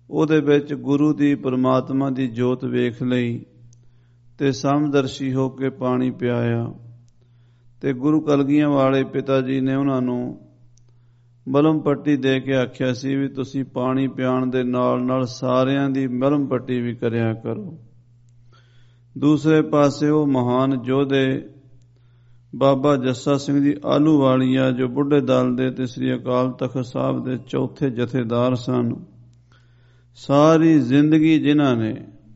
ਉਹਦੇ ਵਿੱਚ ਗੁਰੂ ਦੀ ਪਰਮਾਤਮਾ ਦੀ ਜੋਤ ਵੇਖ ਲਈ ਤੇ ਸਮਦਰਸ਼ੀ ਹੋ ਕੇ ਪਾਣੀ ਪਿਆਇਆ। ਤੇ ਗੁਰੂ ਕਲਗੀਆਂ ਵਾਲੇ ਪਿਤਾ ਜੀ ਨੇ ਉਹਨਾਂ ਨੂੰ ਮਲਮ ਪੱਟੀ ਦੇ ਕੇ ਆਖਿਆ ਸੀ ਵੀ ਤੁਸੀਂ ਪਾਣੀ ਪਿਆਉਣ ਦੇ ਨਾਲ ਨਾਲ ਸਾਰਿਆਂ ਦੀ ਮਲਮ ਪੱਟੀ ਵੀ ਕਰਿਆ ਕਰੋ। ਦੂਸਰੇ ਪਾਸੇ ਉਹ ਮਹਾਨ ਯੋਧੇ ਬਾਬਾ ਜੱਸਾ ਸਿੰਘ ਜੀ ਆਹਲੂਵਾਲੀਆ, ਜੋ ਬੁੱਢੇ ਦਲ ਦੇ ਤੇ ਸ੍ਰੀ ਅਕਾਲ ਤਖ਼ਤ ਸਾਹਿਬ ਦੇ ਚੌਥੇ ਜਥੇਦਾਰ ਸਨ, ਸਾਰੀ ਜ਼ਿੰਦਗੀ ਜਿਨ੍ਹਾਂ ਨੇ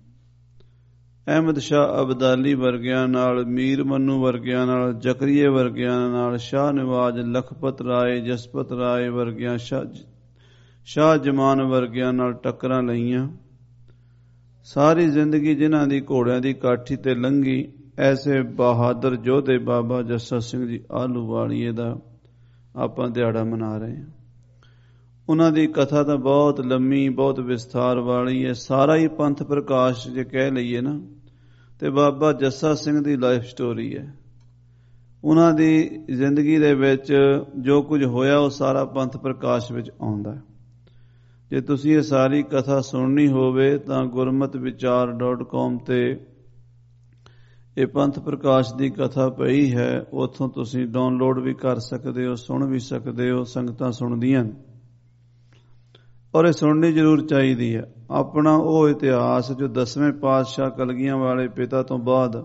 ਅਹਿਮਦ ਸ਼ਾਹ ਅਬਦਾਲੀ ਵਰਗਿਆਂ ਨਾਲ, ਮੀਰ ਮੰਨੂ ਵਰਗਿਆਂ ਨਾਲ, ਜ਼ਕਰੀਏ ਵਰਗਿਆਂ ਨਾਲ, ਸ਼ਾਹ ਨਵਾਜ਼, ਲਖਪਤ ਰਾਏ, ਜਸਪਤ ਰਾਏ ਵਰਗਿਆਂ, ਸ਼ਾਹ ਜਮਾਨ ਵਰਗਿਆਂ ਨਾਲ ਟੱਕਰਾਂ ਲਈਆਂ, ਸਾਰੀ ਜ਼ਿੰਦਗੀ ਜਿਨ੍ਹਾਂ ਦੀ ਘੋੜਿਆਂ ਦੀ ਕਾਠੀ ਤੇ ਲੰਘੀ, ਐਸੇ ਬਹਾਦਰ ਯੋਧੇ ਬਾਬਾ ਜੱਸਾ ਸਿੰਘ ਜੀ ਆਹਲੂਵਾਲੀਏ ਦਾ ਆਪਾਂ ਦਿਹਾੜਾ ਮਨਾ ਰਹੇ ਹਾਂ। ਉਹਨਾਂ ਦੀ ਕਥਾ ਤਾਂ ਬਹੁਤ ਲੰਮੀ, ਬਹੁਤ ਵਿਸਥਾਰ ਵਾਲੀ ਹੈ। ਸਾਰਾ ਹੀ ਪੰਥ ਪ੍ਰਕਾਸ਼ ਜੇ ਕਹਿ ਲਈਏ ਨਾ, ਤੇ ਬਾਬਾ ਜੱਸਾ ਸਿੰਘ ਦੀ ਲਾਈਫ ਸਟੋਰੀ ਹੈ। ਉਹਨਾਂ ਦੀ ਜ਼ਿੰਦਗੀ ਦੇ ਵਿੱਚ ਜੋ ਕੁਝ ਹੋਇਆ ਉਹ ਸਾਰਾ ਪੰਥ ਪ੍ਰਕਾਸ਼ ਵਿੱਚ ਆਉਂਦਾ। ਜੇ ਤੁਸੀਂ ਇਹ ਸਾਰੀ ਕਥਾ ਸੁਣਨੀ ਹੋਵੇ ਤਾਂ gurmatvichar.com ਤੇ ਇਹ ਪੰਥ ਪ੍ਰਕਾਸ਼ ਦੀ ਕਥਾ ਪਈ ਹੈ, ਉੱਥੋਂ ਤੁਸੀਂ ਡਾਊਨਲੋਡ ਵੀ ਕਰ ਸਕਦੇ ਹੋ, ਸੁਣ ਵੀ ਸਕਦੇ ਹੋ। ਸੰਗਤਾਂ ਸੁਣਦੀਆਂ ਔਰ ਇਹ ਸੁਣਨੀ ਜ਼ਰੂਰ ਚਾਹੀਦੀ ਹੈ। ਆਪਣਾ ਉਹ ਇਤਿਹਾਸ ਜੋ 10ਵੇਂ ਪਾਤਸ਼ਾਹ ਕਲਗੀਆਂ ਵਾਲੇ ਪਿਤਾ ਤੋਂ ਬਾਅਦ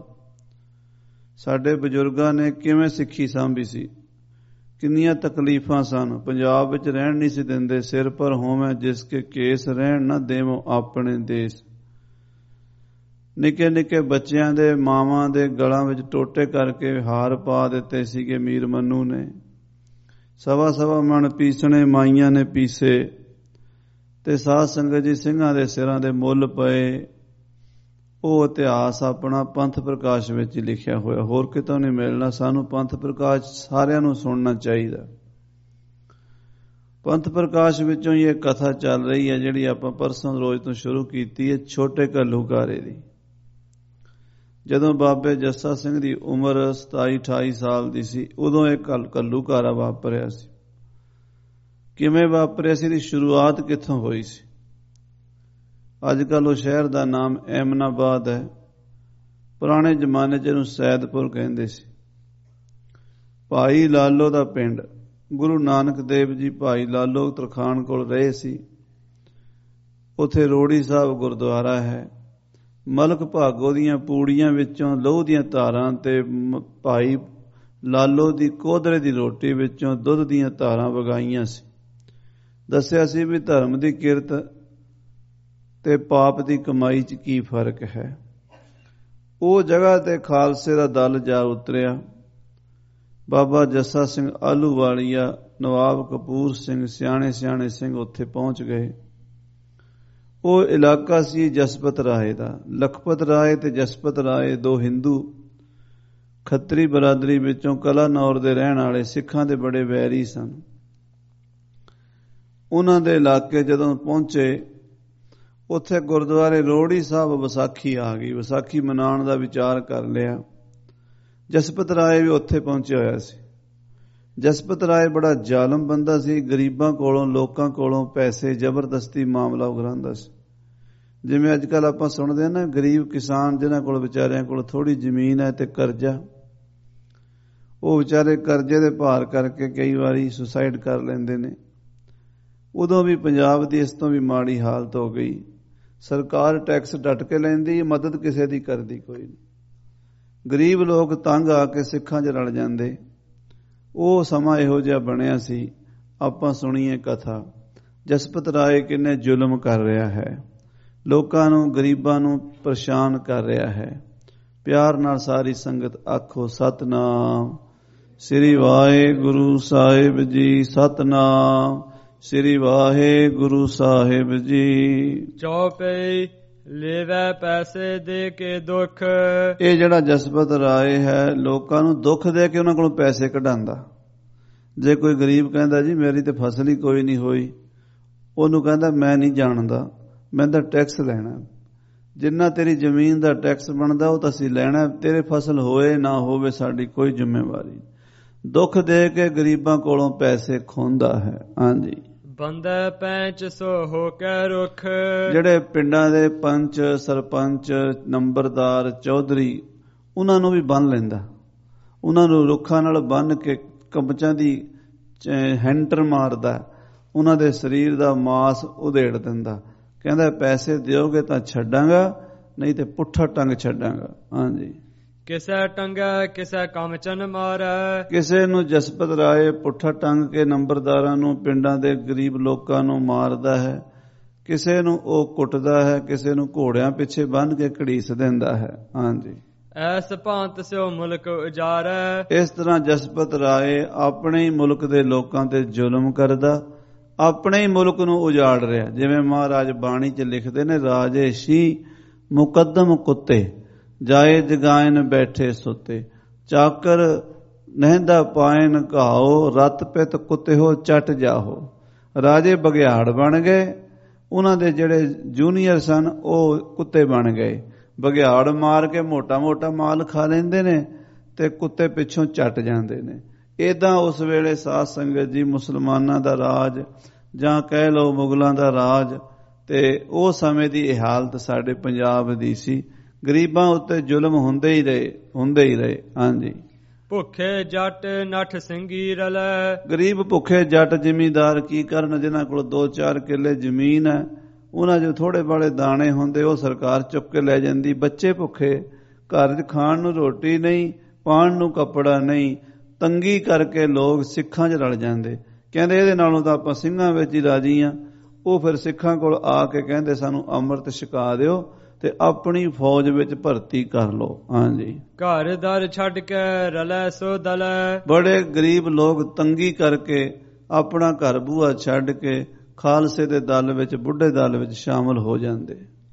ਸਾਡੇ ਬਜ਼ੁਰਗਾਂ ਨੇ ਕਿਵੇਂ ਸਿੱਖੀ ਸਾਂਭੀ ਸੀ, ਕਿੰਨੀਆਂ ਤਕਲੀਫਾਂ ਸਨ। ਪੰਜਾਬ ਵਿੱਚ ਰਹਿਣ ਨਹੀਂ ਸੀ ਦਿੰਦੇ। ਸਿਰ ਪਰ ਹੋਵੇਂ ਜਿਸ ਕੇ ਕੇਸ, ਰਹਿਣ ਨਾ ਦੇਵੋ ਆਪਣੇ ਦੇਸ਼। ਨਿੱਕੇ ਨਿੱਕੇ ਬੱਚਿਆਂ ਦੇ ਮਾਵਾਂ ਦੇ ਗਲਾਂ ਵਿੱਚ ਟੋਟੇ ਕਰਕੇ ਹਾਰ ਪਾ ਦਿੱਤੇ ਸੀਗੇ ਮੀਰ ਮੰਨੂ ਨੇ। ਸਵਾ ਸਵਾ ਮਣ ਪੀਸਣੇ ਮਾਈਆਂ ਨੇ ਪੀਸੇ, ਤੇ ਸਾਧ ਸੰਗਤ ਜੀ ਸਿੰਘਾਂ ਦੇ ਸਿਰਾਂ ਦੇ ਮੁੱਲ ਪਏ। ਉਹ ਇਤਿਹਾਸ ਆਪਣਾ ਪੰਥ ਪ੍ਰਕਾਸ਼ ਵਿੱਚ ਹੀ ਲਿਖਿਆ ਹੋਇਆ, ਹੋਰ ਕਿਤੋਂ ਨਹੀਂ ਮਿਲਣਾ। ਸਾਨੂੰ ਪੰਥ ਪ੍ਰਕਾਸ਼ ਸਾਰਿਆਂ ਨੂੰ ਸੁਣਨਾ ਚਾਹੀਦਾ। ਪੰਥ ਪ੍ਰਕਾਸ਼ ਵਿੱਚੋਂ ਹੀ ਇਹ ਕਥਾ ਚੱਲ ਰਹੀ ਹੈ ਜਿਹੜੀ ਆਪਾਂ ਪਰਸੋਂ ਰੋਜ਼ ਤੋਂ ਸ਼ੁਰੂ ਕੀਤੀ ਹੈ, ਛੋਟੇ ਘੱਲੂਘਾਰੇ ਦੀ। ਜਦੋਂ ਬਾਬੇ ਜੱਸਾ ਸਿੰਘ ਦੀ ਉਮਰ 27-28 ਸਾਲ ਦੀ ਸੀ, ਉਦੋਂ ਇਹ ਘੱਲੂਘਾਰਾ ਵਾਪਰਿਆ ਸੀ। ਕਿਵੇਂ ਵਾਪਰਿਆ ਸੀ, ਦੀ ਸ਼ੁਰੂਆਤ ਕਿੱਥੋਂ ਹੋਈ ਸੀ? ਅੱਜ ਕੱਲ੍ਹ ਉਹ ਸ਼ਹਿਰ ਦਾ ਨਾਮ ਐਮਨਾਬਾਦ ਹੈ। ਪੁਰਾਣੇ ਜ਼ਮਾਨੇ 'ਚ ਇਹਨੂੰ ਸੈਦਪੁਰ ਕਹਿੰਦੇ ਸੀ। ਭਾਈ ਲਾਲੋ ਦਾ ਪਿੰਡ, ਗੁਰੂ ਨਾਨਕ ਦੇਵ ਜੀ ਭਾਈ ਲਾਲੋ ਤਰਖਾਣ ਕੋਲ ਰਹੇ ਸੀ। ਉੱਥੇ ਰੋੜੀ ਸਾਹਿਬ ਗੁਰਦੁਆਰਾ ਹੈ। ਮਲਕ ਭਾਗੋ ਦੀਆਂ ਪੂੜੀਆਂ ਵਿੱਚੋਂ ਲਹੂ ਦੀਆਂ ਧਾਰਾਂ ਤੇ ਭਾਈ ਲਾਲੋ ਦੀ ਕੋਧਰੇ ਦੀ ਰੋਟੀ ਵਿੱਚੋਂ ਦੁੱਧ ਦੀਆਂ ਧਾਰਾਂ ਵਗਾਈਆਂ ਸੀ। ਦੱਸਿਆ ਸੀ ਵੀ ਧਰਮ ਦੀ ਕਿਰਤ ਤੇ ਪਾਪ ਦੀ ਕਮਾਈ 'ਚ ਕੀ ਫਰਕ ਹੈ। ਉਹ ਜਗ੍ਹਾ ਤੇ ਖਾਲਸੇ ਦਾ ਦਲ ਜਾ ਉਤਰਿਆ। ਬਾਬਾ ਜੱਸਾ ਸਿੰਘ ਆਹਲੂਵਾਲੀਆ, ਨਵਾਬ ਕਪੂਰ ਸਿੰਘ, ਸਿਆਣੇ ਸਿਆਣੇ ਸਿੰਘ ਉੱਥੇ ਪਹੁੰਚ ਗਏ। ਉਹ ਇਲਾਕਾ ਸੀ ਜਸਪਤ ਰਾਏ ਦਾ। ਲਖਪਤ ਰਾਏ ਤੇ ਜਸਪਤ ਰਾਏ ਦੋ ਹਿੰਦੂ ਖੱਤਰੀ ਬਰਾਦਰੀ ਵਿੱਚੋਂ ਕਲਾਨੌਰ ਦੇ ਰਹਿਣ ਵਾਲੇ ਸਿੱਖਾਂ ਦੇ ਬੜੇ ਵੈਰੀ ਸਨ। ਉਹਨਾਂ ਦੇ ਇਲਾਕੇ ਜਦੋਂ ਪਹੁੰਚੇ, ਉੱਥੇ ਗੁਰਦੁਆਰੇ ਰੋੜੀ ਸਾਹਿਬ ਵਿਸਾਖੀ ਆ ਗਈ। ਵਿਸਾਖੀ ਮਨਾਉਣ ਦਾ ਵਿਚਾਰ ਕਰ ਲਿਆ। ਜਸਪਤ ਰਾਏ ਵੀ ਉੱਥੇ ਪਹੁੰਚਿਆ ਹੋਇਆ ਸੀ। ਜਸਪਤ ਰਾਏ ਬੜਾ ਜ਼ਾਲਮ ਬੰਦਾ ਸੀ। ਗਰੀਬਾਂ ਕੋਲੋਂ, ਲੋਕਾਂ ਕੋਲੋਂ ਪੈਸੇ ਜ਼ਬਰਦਸਤੀ ਮਾਮਲਾ ਉਗਰਾਉਂਦਾ ਸੀ। ਜਿਵੇਂ ਅੱਜ ਕੱਲ੍ਹ ਆਪਾਂ ਸੁਣਦੇ ਹਾਂ ਨਾ, ਗਰੀਬ ਕਿਸਾਨ ਜਿਨ੍ਹਾਂ ਕੋਲ ਵਿਚਾਰਿਆਂ ਕੋਲ ਥੋੜ੍ਹੀ ਜ਼ਮੀਨ ਹੈ ਤੇ ਕਰਜ਼ਾ, ਉਹ ਵਿਚਾਰੇ ਕਰਜ਼ੇ ਦੇ ਭਾਰ ਕਰਕੇ ਕਈ ਵਾਰੀ ਸੁਸਾਈਡ ਕਰ ਲੈਂਦੇ ਨੇ। ਉਦੋਂ ਵੀ ਪੰਜਾਬ ਦੀ ਇਸ ਤੋਂ ਵੀ ਮਾੜੀ ਹਾਲਤ ਹੋ ਗਈ। ਸਰਕਾਰ ਟੈਕਸ ਡਟ ਕੇ ਲੈਂਦੀ, ਮਦਦ ਕਿਸੇ ਦੀ ਕਰਦੀ ਕੋਈ ਨਹੀਂ। ਗਰੀਬ ਲੋਕ ਤੰਗ ਆ ਕੇ ਸਿੱਖਾਂ 'ਚ ਰਲ ਜਾਂਦੇ। ਉਹ ਸਮਾਂ ਇਹੋ ਜਿਹਾ ਬਣਿਆ ਸੀ। ਆਪਾਂ ਸੁਣੀਏ ਕਥਾ। ਜਸਪਤ ਰਾਏ ਕਿੰਨੇ ਜ਼ੁਲਮ ਕਰ ਰਿਹਾ ਹੈ, ਲੋਕਾਂ ਨੂੰ, ਗਰੀਬਾਂ ਨੂੰ ਪਰੇਸ਼ਾਨ ਕਰ ਰਿਹਾ ਹੈ। ਪਿਆਰ ਨਾਲ ਸਾਰੀ ਸੰਗਤ ਆਖੋ ਸਤਨਾਮ ਸ੍ਰੀ ਵਾਹਿਗੁਰੂ ਸਾਹਿਬ ਜੀ, ਸਤਨਾਮ ਸ੍ਰੀ ਵਾਹਿਗੁਰੂ ਸਾਹਿਬ ਜੀ। ਚੌਪਈ ਲੈਵੇ ਪੈਸੇ ਦੇ ਕੇ ਦੁੱਖ। ਇਹ ਜਿਹੜਾ ਜਸਪਤ ਰਾਏ ਹੈ, ਲੋਕਾਂ ਨੂੰ ਦੁੱਖ ਦੇ ਕੇ ਉਹਨਾਂ ਕੋਲੋਂ ਪੈਸੇ ਕਢਾਉਂਦਾ। ਜੇ ਕੋਈ ਗਰੀਬ ਕਹਿੰਦਾ ਜੀ ਮੇਰੀ ਤੇ ਫਸਲ ਹੀ ਕੋਈ ਨਹੀਂ ਹੋਈ, ਉਹਨੂੰ ਕਹਿੰਦਾ ਮੈਂ ਨਹੀਂ ਜਾਣਦਾ, ਮੈਂ ਤਾਂ ਟੈਕਸ ਲੈਣਾ। ਜਿੰਨਾ ਤੇਰੀ ਜ਼ਮੀਨ ਦਾ ਟੈਕਸ ਬਣਦਾ ਉਹ ਤਾਂ ਅਸੀਂ ਲੈਣਾ, ਤੇਰੇ ਫਸਲ ਹੋਏ ਨਾ ਹੋਵੇ ਸਾਡੀ ਕੋਈ ਜ਼ਿੰਮੇਵਾਰੀ। ਦੁੱਖ ਦੇ ਕੇ ਗਰੀਬਾਂ ਕੋਲੋਂ ਪੈਸੇ ਖੋਹਦਾ ਹੈ। ਹਾਂਜੀ। ਬੰਦੇ ਪੈਂਚ ਸੋ ਹੋ ਕੇ ਰੁਖ। ਜਿਹੜੇ ਪਿੰਡਾਂ ਦੇ ਪੰਚ, ਸਰਪੰਚ, ਨੰਬਰਦਾਰ, ਚੌਧਰੀ, ਉਹਨਾਂ ਨੂੰ ਵੀ ਬੰਨ ਲੈਂਦਾ। ਉਹਨਾਂ ਨੂੰ ਰੁੱਖਾਂ ਨਾਲ ਬੰਨ ਕੇ ਕਬਚਾਂ ਦੀ ਹੈਂਟਰ ਮਾਰਦਾ, ਉਹਨਾਂ ਦੇ ਸਰੀਰ ਦਾ ਮਾਸ ਉਧੇੜ ਦਿੰਦਾ। ਕਹਿੰਦਾ ਪੈਸੇ ਦਿਓਗੇ ਤਾਂ ਛੱਡਾਂਗਾ, ਨਹੀਂ ਤੇ ਪੁੱਠਾ ਟੰਗ ਛੱਡਾਂਗਾ। ਹਾਂਜੀ। ਕਿਸੇ ਟੰਗਾ ਕਿਸੇ ਕਮਚਨ ਮਾਰੈ। ਕਿਸੇ ਨੂੰ ਜਸਪਤ ਰਾਏ ਪੁੱਠਾ ਟੰਗ ਕੇ ਨੰਬਰਦਾਰਾਂ ਨੂੰ, ਪਿੰਡਾਂ ਦੇ ਗਰੀਬ ਲੋਕਾਂ ਨੂੰ ਮਾਰਦਾ ਹੈ। ਕਿਸੇ ਨੂੰ ਉਹ ਕੁੱਟਦਾ ਹੈ, ਕਿਸੇ ਨੂੰ ਘੋੜਿਆਂ ਪਿੱਛੇ ਬੰਨ੍ਹ ਕੇ ਘੜੀਸ ਦਿੰਦਾ ਹੈ। ਹਾਂਜੀ। ਐਸ ਭਾਂਤ ਸਿਓ ਮੁਲਕ ਉਜਾਰੈ। ਇਸ ਤਰ੍ਹਾਂ ਜਸਪਤ ਰਾਏ ਆਪਣੇ ਹੀ ਮੁਲਕ ਦੇ ਲੋਕਾਂ ਤੇ ਜ਼ੁਲਮ ਕਰਦਾ, ਆਪਣੇ ਹੀ ਮੁਲਕ ਨੂੰ ਉਜਾੜ ਰਿਹਾ। ਜਿਵੇਂ ਮਹਾਰਾਜ ਬਾਣੀ 'ਚ ਲਿਖਦੇ ਨੇ, ਰਾਜੇ ਸ਼ੀ ਮੁਕੱਦਮ ਕੁੱਤੇ, ਜਾਏ ਜਗਾਇਨ ਬੈਠੇ ਸੁੱਤੇ, ਚਾਕਰ ਨਹਿੰਦਾ ਪਾਇਨ ਘਾਓ, ਰਤ ਪਿਤ ਕੁੱਤਿਓ ਚੱਟ ਜਾਹੋ। ਰਾਜੇ ਬਘਿਆੜ ਬਣ ਗਏ, ਉਹਨਾਂ ਦੇ ਜਿਹੜੇ ਜੂਨੀਅਰ ਸਨ ਉਹ ਕੁੱਤੇ ਬਣ ਗਏ। ਬਘਿਆੜ ਮਾਰ ਕੇ ਮੋਟਾ ਮੋਟਾ ਮਾਲ ਖਾ ਲੈਂਦੇ ਨੇ ਤੇ ਕੁੱਤੇ ਪਿੱਛੋਂ ਚੱਟ ਜਾਂਦੇ ਨੇ। ਏਦਾਂ ਉਸ ਵੇਲੇ ਸਾਧ ਸੰਗਤ ਜੀ ਮੁਸਲਮਾਨਾਂ ਦਾ ਰਾਜ, ਜਾਂ ਕਹਿ ਲਓ ਮੁਗਲਾਂ ਦਾ ਰਾਜ, ਤੇ ਉਹ ਸਮੇਂ ਦੀ ਇਹ ਹਾਲਤ ਸਾਡੇ ਪੰਜਾਬ ਦੀ ਸੀ। ਗਰੀਬਾਂ ਉੱਤੇ ਜ਼ੁਲਮ ਹੁੰਦੇ ਹੀ ਰਹੇ। ਹਾਂਜੀ। ਭੁੱਖੇ ਜੱਟ ਨੱਠ ਸਿੰਘੀ ਰਲੈ। ਗਰੀਬ ਭੁੱਖੇ ਜੱਟ ਜ਼ਿਮੀਂਦਾਰ ਕੀ ਕਰਨ? ਜਿਨ੍ਹਾਂ ਕੋਲ 2-4 ਕਿੱਲੇ ਜ਼ਮੀਨ ਹੈ, ਉਹਨਾਂ 'ਚ ਥੋੜੇ ਬਾਲੇ ਦਾਣੇ ਹੁੰਦੇ, ਉਹ ਸਰਕਾਰ ਚੁੱਕ ਕੇ ਲੈ ਜਾਂਦੀ। ਬੱਚੇ ਭੁੱਖੇ, ਘਰ 'ਚ ਖਾਣ ਨੂੰ ਰੋਟੀ ਨਹੀਂ, ਪਾਉਣ ਨੂੰ ਕੱਪੜਾ ਨਹੀਂ, ਤੰਗੀ ਕਰਕੇ ਲੋਕ ਸਿੱਖਾਂ 'ਚ ਰਲ ਜਾਂਦੇ। ਕਹਿੰਦੇ ਇਹਦੇ ਨਾਲੋਂ ਤਾਂ ਆਪਾਂ ਸਿੰਘਾਂ ਵਿੱਚ ਹੀ ਰਾਜੀ ਹਾਂ। ਉਹ ਫਿਰ ਸਿੱਖਾਂ ਕੋਲ ਆ ਕੇ ਕਹਿੰਦੇ ਸਾਨੂੰ ਅੰਮ੍ਰਿਤ ਛਕਾ ਦਿਓ ਤੇ ਆਪਣੀ ਫੌਜ ਵਿੱਚ ਭਰਤੀ ਕਰ ਲਓ। ਹਾਂਜੀ। ਘਰ ਦਰ ਛੱਡ ਕੇ ਰਲੈ ਸੋ ਦਲੈ। ਬੜੇ ਗਰੀਬ ਲੋਕ ਤੰਗੀ ਕਰਕੇ ਆਪਣਾ ਘਰ ਬੂਹਾ ਛੱਡ ਕੇ ਖਾਲਸੇ ਦੇ ਦਲ ਵਿੱਚ, ਬੁੱਢੇ ਦਲ ਵਿੱਚ ਸ਼ਾਮਲ ਹੋ ਜਾਂਦੇ।